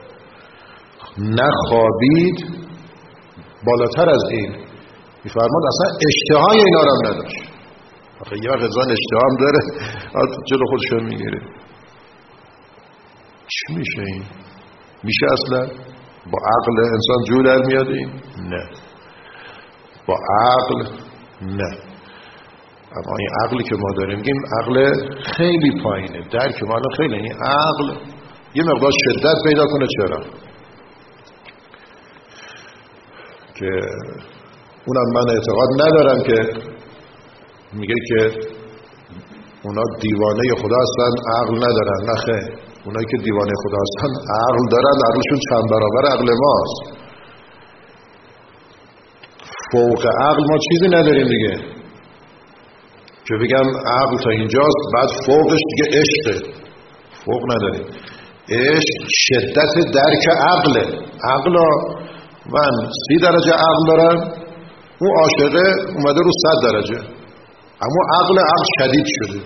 نخوابید. بالاتر از این میفرماد اصلا اشتهای اینا رو هم نداشت. آخه یه وقت انسان اشتها هم داره جلو خودشو میگیره. چی میشه این؟ میشه اصلا؟ با عقل انسان جو در میاد این؟ نه، با عقل نه. اما این عقلی که ما داریم میگیم عقل خیلی پایینه، درک ما خیلی. این عقل یه مقدار شدت پیدا کنه. چرا؟ که اونم من اعتقاد ندارم که میگه که اونا دیوانه خدا هستن عقل ندارن. نه خیر، اونایی که دیوانه خدا هستن عقل دارن، عقلشون چند برابر عقل ماست. فوق عقل ما چیزی نداریم دیگه که بگم عقل تا اینجاست بعد فوقش دیگه عشقه. فوق نداریم. عشق شدت درک عقله. عقلا من 30 درجه عقل دارم، اون عاشقه اومده رو 100 درجه، اما عقل شدید شده.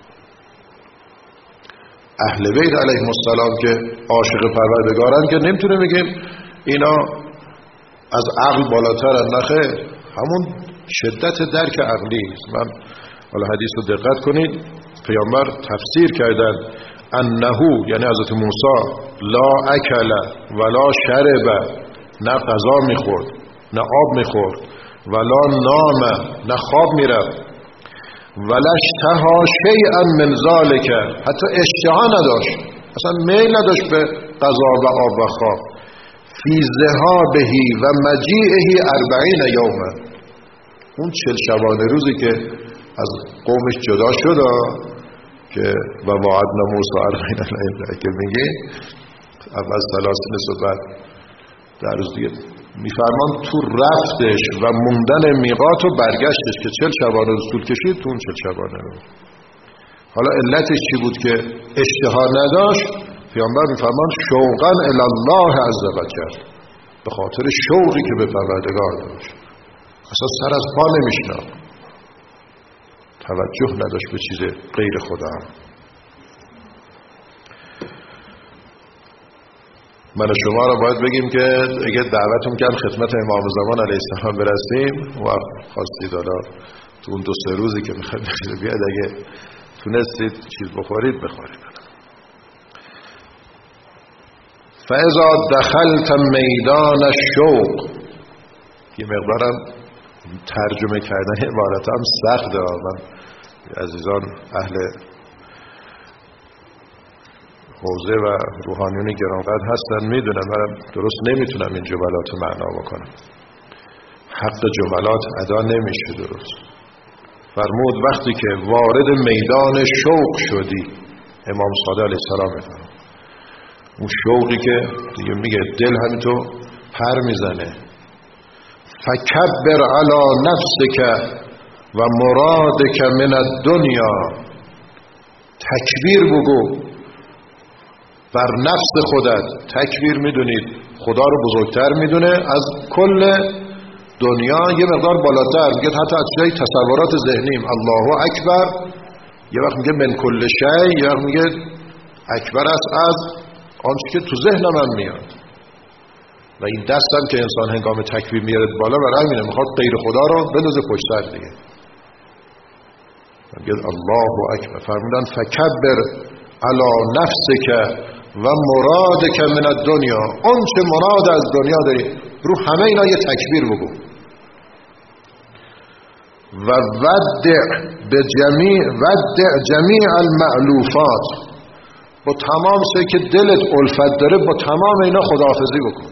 اهل بیت علیهم السلام که عاشق پروردگارن که نمیتونه بگیم اینا از عقل بالاترن. نخیر، همون شدت درک عقلی است. من حالا حدیث رو دقت کنید. پیامبر تفسیر کردن انهو، یعنی حضرت موسی لا اکل ولا شرب، نه غذا میخورد نه آب میخورد، ولا نام، نه خواب میرفت، ولا اشتها شیئا من ذالک، حتی اشتها نداشت، اصلا میل نداشت به غذا و آب و خواب. فی ذهابه و مجیئه 40 یوما، اون 40 شبانه روزی که از قومش جدا شد که و وعدنا موسی 40 لیله که میگه اول 30 صبح در روز دیگه میفرمان تو رفتش و موندن میقات و برگشتش که 40 شبانه روز طول کشید. تو اون 40 شبانه روز حالا علتش چی بود که اشتها نداشت؟ پیامبر میفرمان شوقا الی الله عز وجل، به خاطر شوقی که به پروردگار داشت، اصلا سر از پا نمیشناخت، توجه نداشت به چیز غیر خدا. من و شما را باید بگیم که اگه دعوتون کردن خدمت امام زمان علیه السلام برسیم و خواستید حالا تو اون 2-3 روزی که میخواید بیاد اگه تونستید چیز بخورید بخورید. فاذا دخلت میدان الشوق، یه مقدارم ترجمه کردن عبارت هم سخته. من عزیزان اهل حوزه و روحانیون گرانقدر هستن میدونم، من درست نمیتونم این جملات رو معنا بکنم، حق جملات ادا نمیشه درست. فرمود وقتی که وارد میدان شوق شدی، امام صادق علیه السلام میفرمود اون شوقی که دیگه میگه دل همینطور پر میزنه. فکبر علی نفسک و مرادک من الدنیا، تکبیر بگو بر نفس خودت. تکبیر میدونید خدا رو بزرگتر میدونه از کل دنیا، یه مقدار بالاتر میگه، حتی از جای تصورات ذهنیم. الله اکبر یه وقت میگه من کل شی، یه وقت میگه اکبر است از آنچه که تو ذهنم هم میاد. و این دستم که انسان هنگام تکبیر میاره بالا برای همینه میخواد غیر خدا رو بندازه پشت سر دیگه. میگه الله اکبر. فرمودن فکبر علی نفسک و مرادک من الدنیا، اون چه مراد از دنیا داری رو همه اینا یه تکبیر بگو. و ودع جمیع المألوفات، با تمام چیزی که دلت الفت داره با تمام اینا خداحافظی بکن.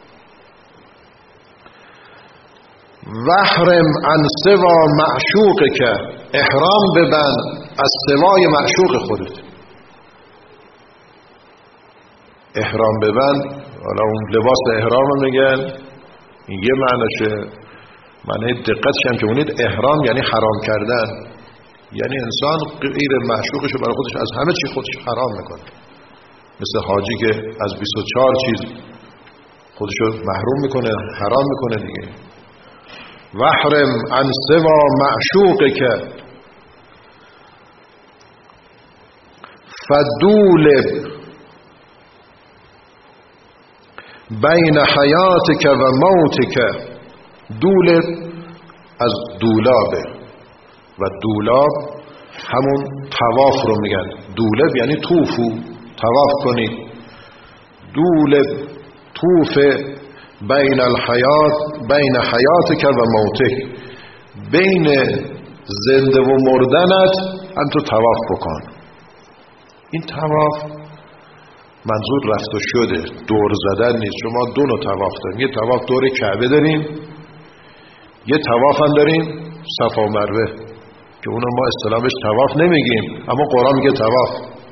وحرم عن سوا معشوقک، احرام ببند از سوای معشوق خودت. احرام ببند، حالا اون لباس احرام میگن، این یه معنیشه، معنی دقتش هم که اونید احرام یعنی حرام کردن، یعنی انسان غیر معشوقشو برای خودش از همه چی خودش حرام میکنه، مثل حاجی که از 24 چیز خودشو محروم میکنه، حرام میکنه دیگه. وحرم عن سوا معشوقک فدولب بین حیاتک و موتک. دولب از دولابه و دولاب همون طواف رو میگن. دولب یعنی طوفو، طواف کنید. دولب طوف بین الحیات، بین حیاتک و موتک، بین زنده و مردنت هم تو طواف بکن. این طواف منظور رفت و شده، دور زدن نیست. شما دو نوع طواف داریم، یه طواف دور کعبه داریم، یه طواف هم داریم صفا و مروه که اونو ما اصطلاحش طواف نمیگیم، اما قرآن میگه طواف.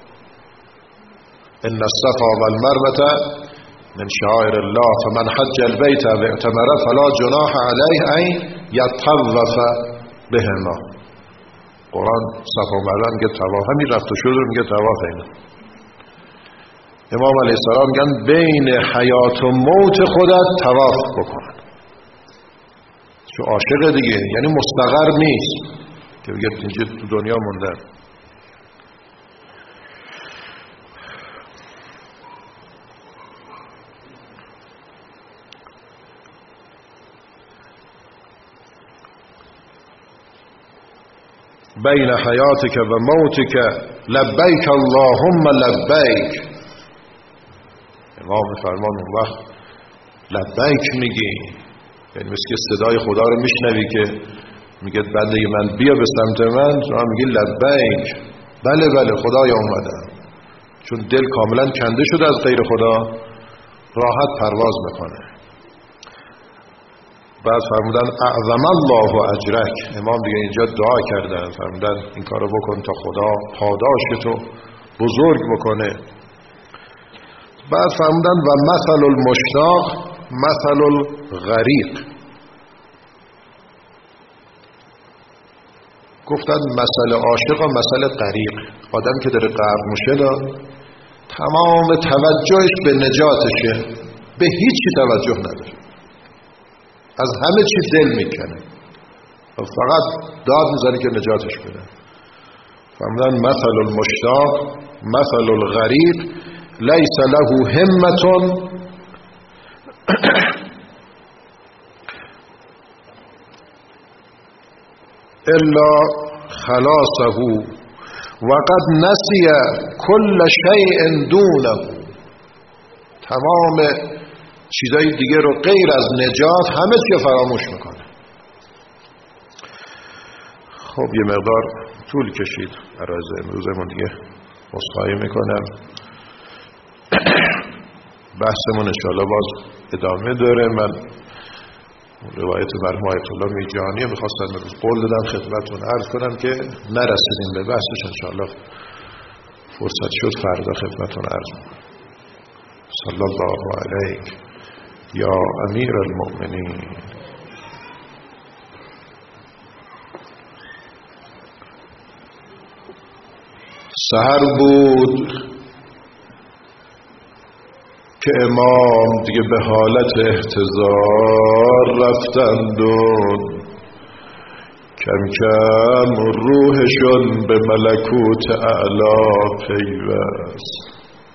ان الصفا والمروه من شعائر الله فمن حج البيت واعتمر فلا جناح عليه ان يطوف بهما. قرآن صفا و مروه میگه طواف، همین رفت و شد رو میگه طواف. اینا امام علیه السلام میگن بین حیات و موت خودت طواف بکن. چون عاشق دیگه، یعنی مستقر نیست که بگه اینجا تو دنیا موندن. بین حیاتک و موتک لبیک اللهم لبیک. امام فرمان اون وقت لبیک میگی، یعنی مثل که صدای خدا رو میشنوی که میگه بنده من بیا به سمت من، تو هم میگی لبیک، بله بله خدایا اومدم. چون دل کاملا کنده شده از غیر خدا، راحت پرواز میکنه. بعد فرمودن اعظم الله اجرک. امام دیگه اینجا دعا کردن، فرمودن این کارو بکن تا خدا پاداشتو بزرگ بکنه. بعد فرمودن و مثل المشتاق مثل الغریق. گفتن مثل عاشق و مثل غریق. آدم که داره غرق میشه تمام توجهش به نجاتشه، به هیچی توجه نداره، از همه چی دل میکنه و فقط داد میزنه که نجاتش بده. فرمودن مثل المشتاق مثل الغریق لیس له همة الا خلاصه وقد نسی کل شیء دونه. تمام چیزای دیگه رو غیر از نجات همه چی فراموش میکنه. خب یه مقدار طول کشید عرض امروزمون، دیگه مصاحبه میکنم. بحثمون انشاءالله باز ادامه داره. من روایت مرحوم آیت الله میرجانی میخواستم امروز قول دادم خدمتتون عرض کنم که نرسیدیم به بحثش، انشاءالله فرصت شد فردا خدمتتون عرض کنم. صلی الله علیک یا امیر المؤمنین. سحر بود که امام دیگه به حالت احتضار رفتند و کم کم روحشون به ملکوت اعلی پیوست.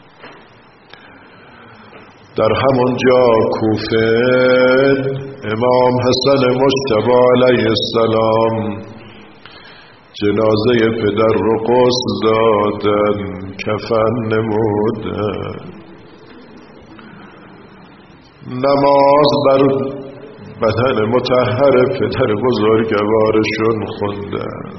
در همون جا کوفه امام حسن مجتبی علیه السلام جنازه پدر رو غسل دادن، کفن نمودن، نماز بر بدن مطهر پدر بزرگوارشون خوندن،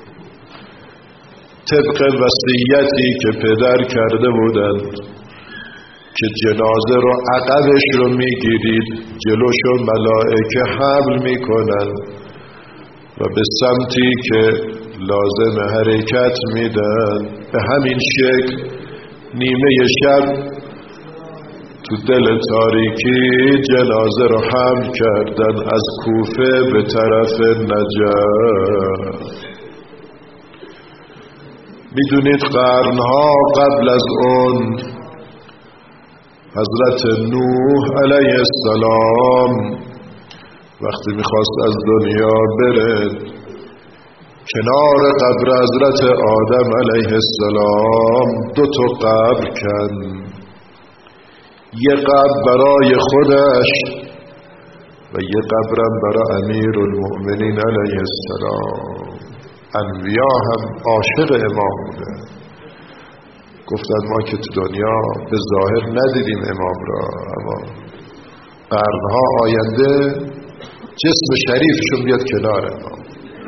طبق وصیتی که پدر کرده بودن که جنازه رو عقبش رو میگیرید، جلوشو ملائکه حمل میکنن و به سمتی که لازم حرکت میدن. به همین شکل نیمه شب تو دل تاریکی جنازه رو حمل کردن از کوفه به طرف نجف. میدونید قرنها قبل از اون حضرت نوح علیه السلام وقتی میخواست از دنیا بره، کنار قبر حضرت آدم علیه السلام 2 قبر کند، یه قبر برای خودش و یه قبرم برای امیر المؤمنین علیه السلام. انبیا هم عاشق امام بودن. گفتن ما که تو دنیا به ظاهر ندیدیم امام را، اما قرنها آینده جسم شریفشون بیاد کنار امام،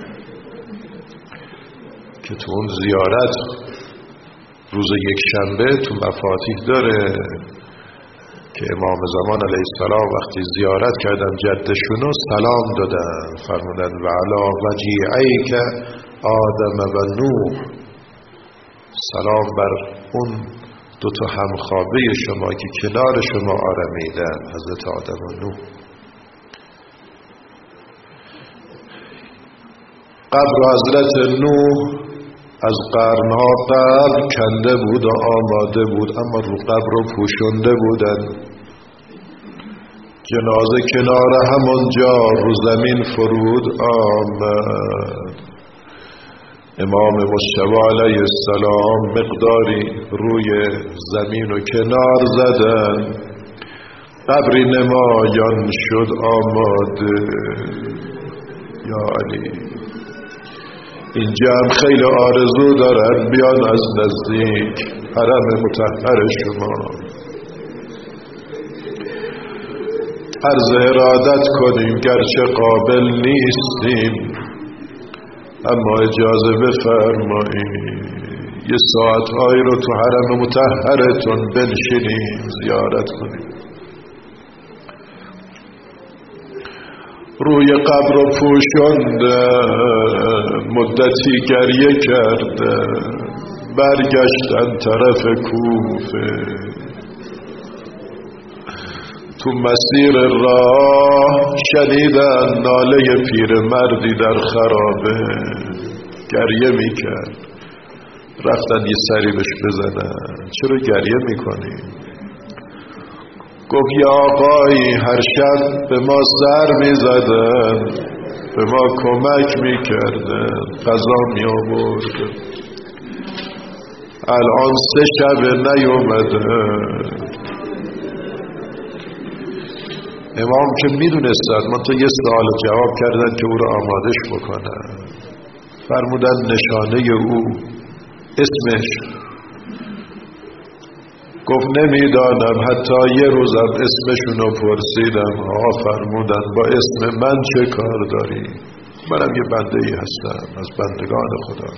که تو اون زیارت روز یکشنبه تو مفاتیح داره که امام زمان علیه السلام وقتی زیارت کردن جدشونو سلام دادن، فرمودن و علی وجیعیک آدم و نوح، سلام بر اون 2 همخوابه شما که کنار شما آرمیدن، حضرت آدم و نوح. قبر حضرت نوح از قرنها قبل کنده بود و آماده بود، اما رو قبر رو پوشنده بودن. جنازه کنار همونجا رو زمین فرود آمد. امام مجتبی علیه السلام مقداری روی زمین و کنار زدن، قبری نمایان شد آماده. یا علی، اینجا هم خیلی آرزو دارن بیان از نزدیک حرم مطهر شما، عرض ارادت کنیم گرچه قابل نیستیم، اما اجازه بفرمایید یه ساعتهایی رو تو حرم مطهرتون بنشینیم زیارت کنیم. روی قبر رو پوشنده، مدتی گریه کرده، برگشتن طرف کوفه. تو مسیر راه شنیدن ناله پیرمردی در خرابه گریه میکرد. رفتن یه سری بهش بزنن، چرا گریه میکنی؟ گفت یا آقایی، هر شب به ما سر میزدن، به ما کمک میکردن، غذا میآوردن، الان 3 شب نیومدن. امام که میدونستن، من تو یه سوال جواب کردن که او رو آمادش بکنن. فرمودن نشانه او، اسمش. گفت نمیدانم، حتی یه روزم اسمشونو پرسیدم، فرمودن با اسم من چه کار داری؟ منم یه بنده‌ای هستم از بندگان خدا.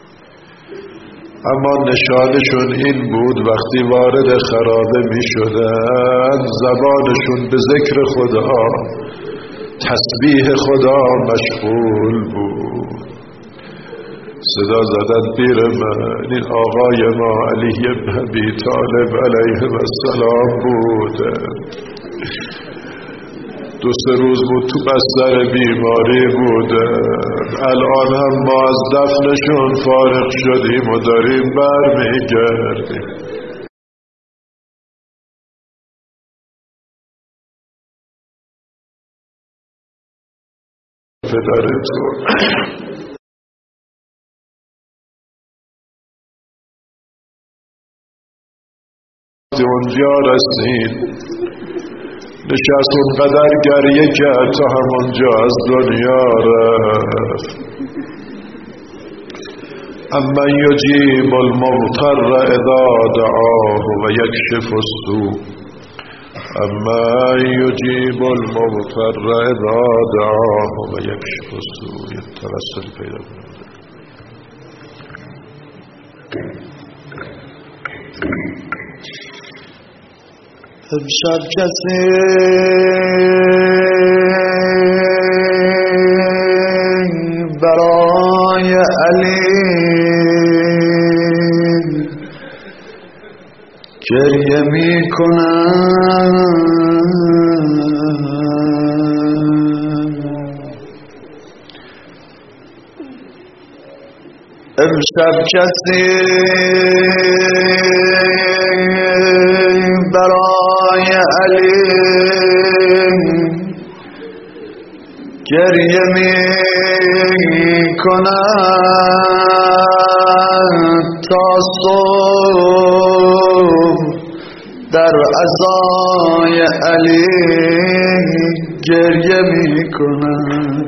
اما نشانشون این بود وقتی وارد خرابه می شدن زبانشون به ذکر خدا، تسبیح خدا مشغول بود. صدا زدن پیر من، این آقای ما علی بن ابی طالب علیه السلام بود، 2-3 روز بود تو بستر بیماری بوده، الان هم ما از دفنشون فارغ شدیم و داریم برمیگردیم. پدرتون اونجا رسید، نشست اونقدر گریه کرد تا همونجا از دنیا رفت. امن یجیب المضطر اذا دعاه و یکشف السوء امن یجیب المضطر اذا دعاه و یکشف السوء. یه توسل پیدا کنید. امشب کسی برای علی گریه می کنند، امشب کسی برای علی گریه می کند تا صبح در عزای علی گریه می کند.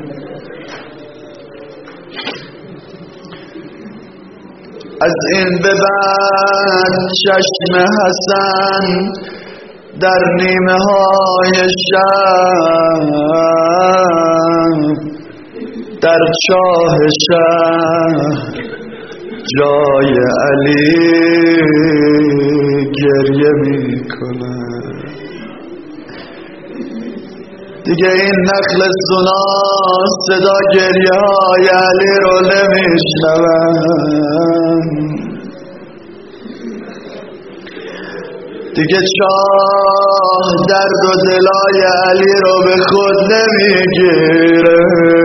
از این به بعد چشم حسن در نیمه های شب در چاه شهر جای علی گریه می کند. دیگه این نخل سونا صدا گریه های علی رو نمیشنوند، دیگه چاه درد و دلای علی رو به خود نمیگیره.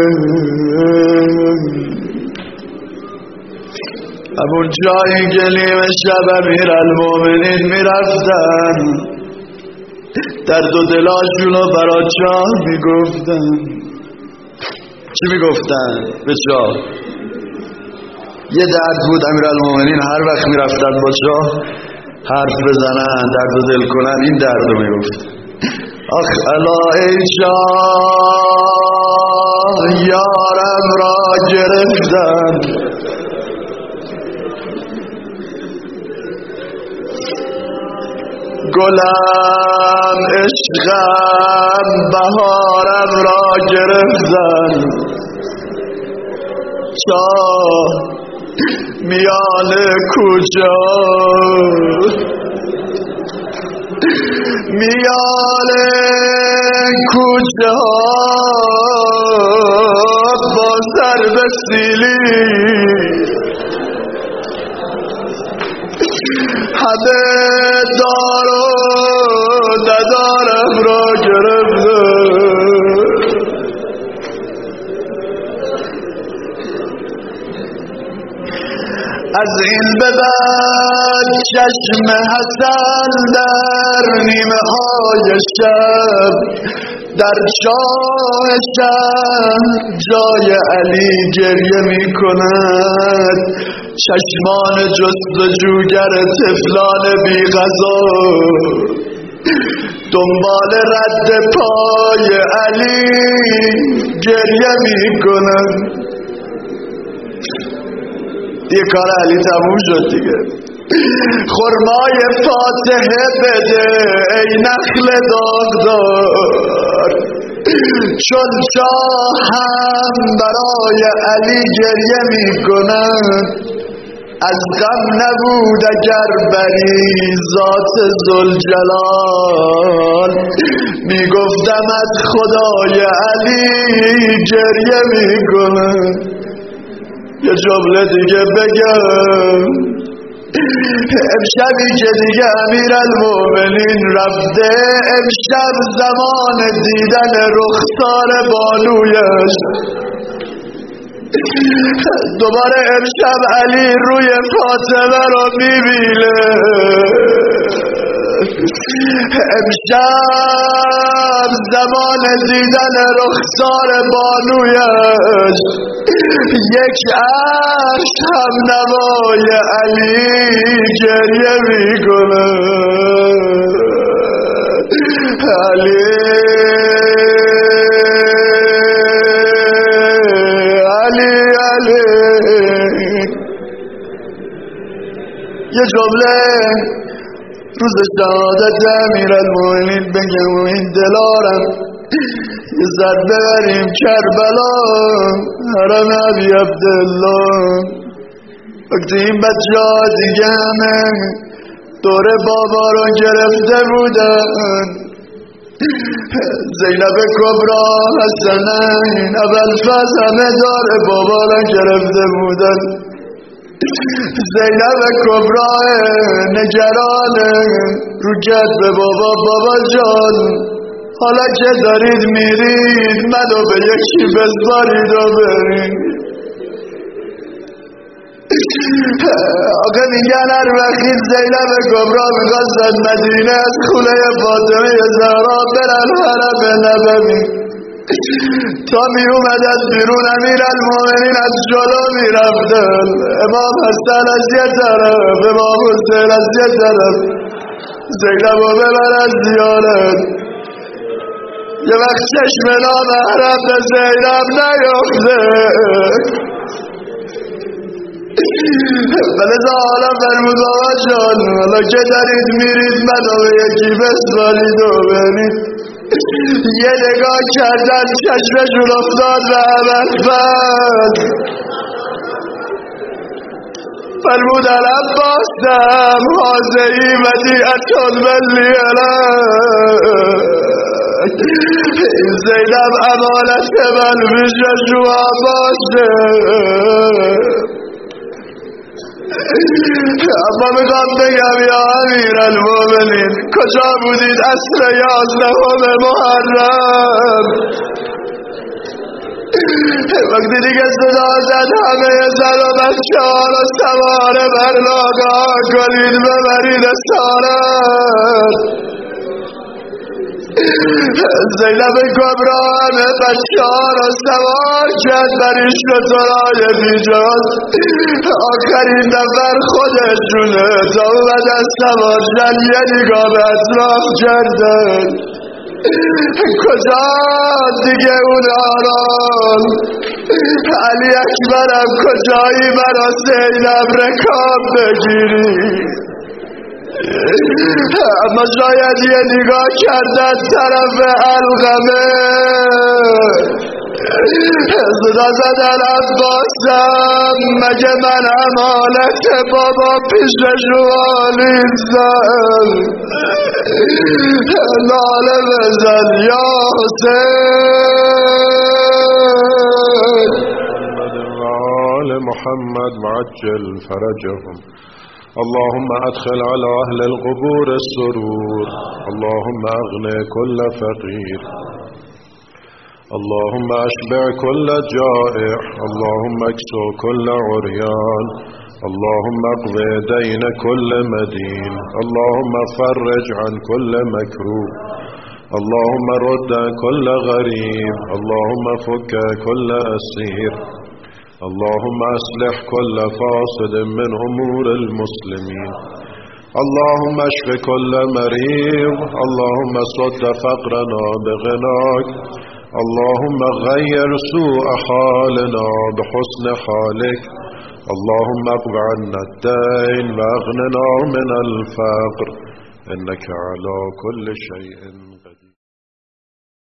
همون جایی که نیمه شب امیرالمومنین میرفتن درد و دلاشونو برا چاه میگفتن. چی میگفتن به چاه؟ یه درد بود امیرالمومنین هر وقت میرفتن با چاه حرف بزنن درد و دل کنن این درد رو میگفت. آخ الا ای چاه یارم را گرفتن، گلم عشقم بهارم را گرفتن، چاه میان کوچه میان کوچه با ضرب سیلی همه دار و ندارم را گرفته. از این به بعد چشم حسن در نیمه های شب در چاه شهر جای علی گریه می کند. چشمان جستجوگر طفلان بی غذا دنبال رد پای علی گریه می کند. یه کار علی تموم شد دیگه. خرمای فاتحه بده ای نخل داغدار، چون چاه هم برای علی گریه می کند. از غم نبود اگر بری ذات ذوالجلال، می گفتم از خدای علی گریه می کند. یه جمله دیگه بگم، امشبی که دیگه امیرالمومنین رفته، امشب زمان دیدن رخسار بانویش. دوباره امشب علی روی فاطمه رو میبینه. امشب زمان دیدن رخسار بانویش. یک عشق هم نوای علی گریه میکنه. علی علی علی یه جمله روز شهادت امیرالمومنین بگم و این دلارم یه زد ببریم کربلا حرم ابی عبدالله. وقتی این بچه ها دیگه همه دور بابا رو گرفته بودن، زینب کبرا حسنین ابوالفضل همه دور بابا رو گرفته بودن. زینب کبرا نگرانه رو کرد به بابا، بابا جان حالا که دارید میرید منو به یکی بسپارید و برید. آقا میگن هر وقتی زینب کبرا میخواستن مدینه از خونه فاطمه زهرا برن حرم نبوی، تا می اومدن بیرون امیرالمومنین از جلو میرفتن، امام حسن از یه طرف امام حسین از یه طرف، زینب رو ببر از زیارت. یه وقت چشم نامحرم به زینب نیفته، بلزا حالا فرمود آقا جان حالا که دارید میرید منو به یکی بسپارید و برید. یه نگاه کردن چشمشون افتاد به ابوالفضل، فرمود العباسم حاضری ودیعتون ملی الک، این زینب امانت من پیش شما باشه. اما میخوام بگم یا امیرالمومنین کجا بودید عصر 11 محرم؟ وقتی دیگه صدا زد همه زن و بچه ها رو سوار بر لاغا کنید ببرید اسارت. زینب کبرا همه بچه ها رو سوار کرد بر این شترهای بیجاز، آخرین نفر خودشونه تا اومدن سوار شدن یه نگاه به اطراف کردن، کجا دیگه اون آرام؟ علی اکبرم کجایی برا زینب رکاب بگیری؟ اما شاید یه نگاه کردن طرف علقمه، صدا زدن عباسم مگه من امانت بابا پیش شما نیستم؟ ناله بزن یا حسین. محمد و آل محمد وعجل فرجهم. اللهم ادخل على اهل القبور السرور، اللهم اغني كل فقير، اللهم اشبع كل جائع، اللهم اكسو كل عريان، اللهم اقضي دين كل مدين، اللهم فرج عن كل مكروب، اللهم رد كل غريب، اللهم فك كل اسير، اللهم اصلح كل فاسد من امور المسلمين، اللهم اشف كل مريض، اللهم صد فقرنا بغناك، اللهم غير سوء حالنا بحسن حالك، اللهم اقض عنا الدين واغننا من الفقر، انك على كل شيء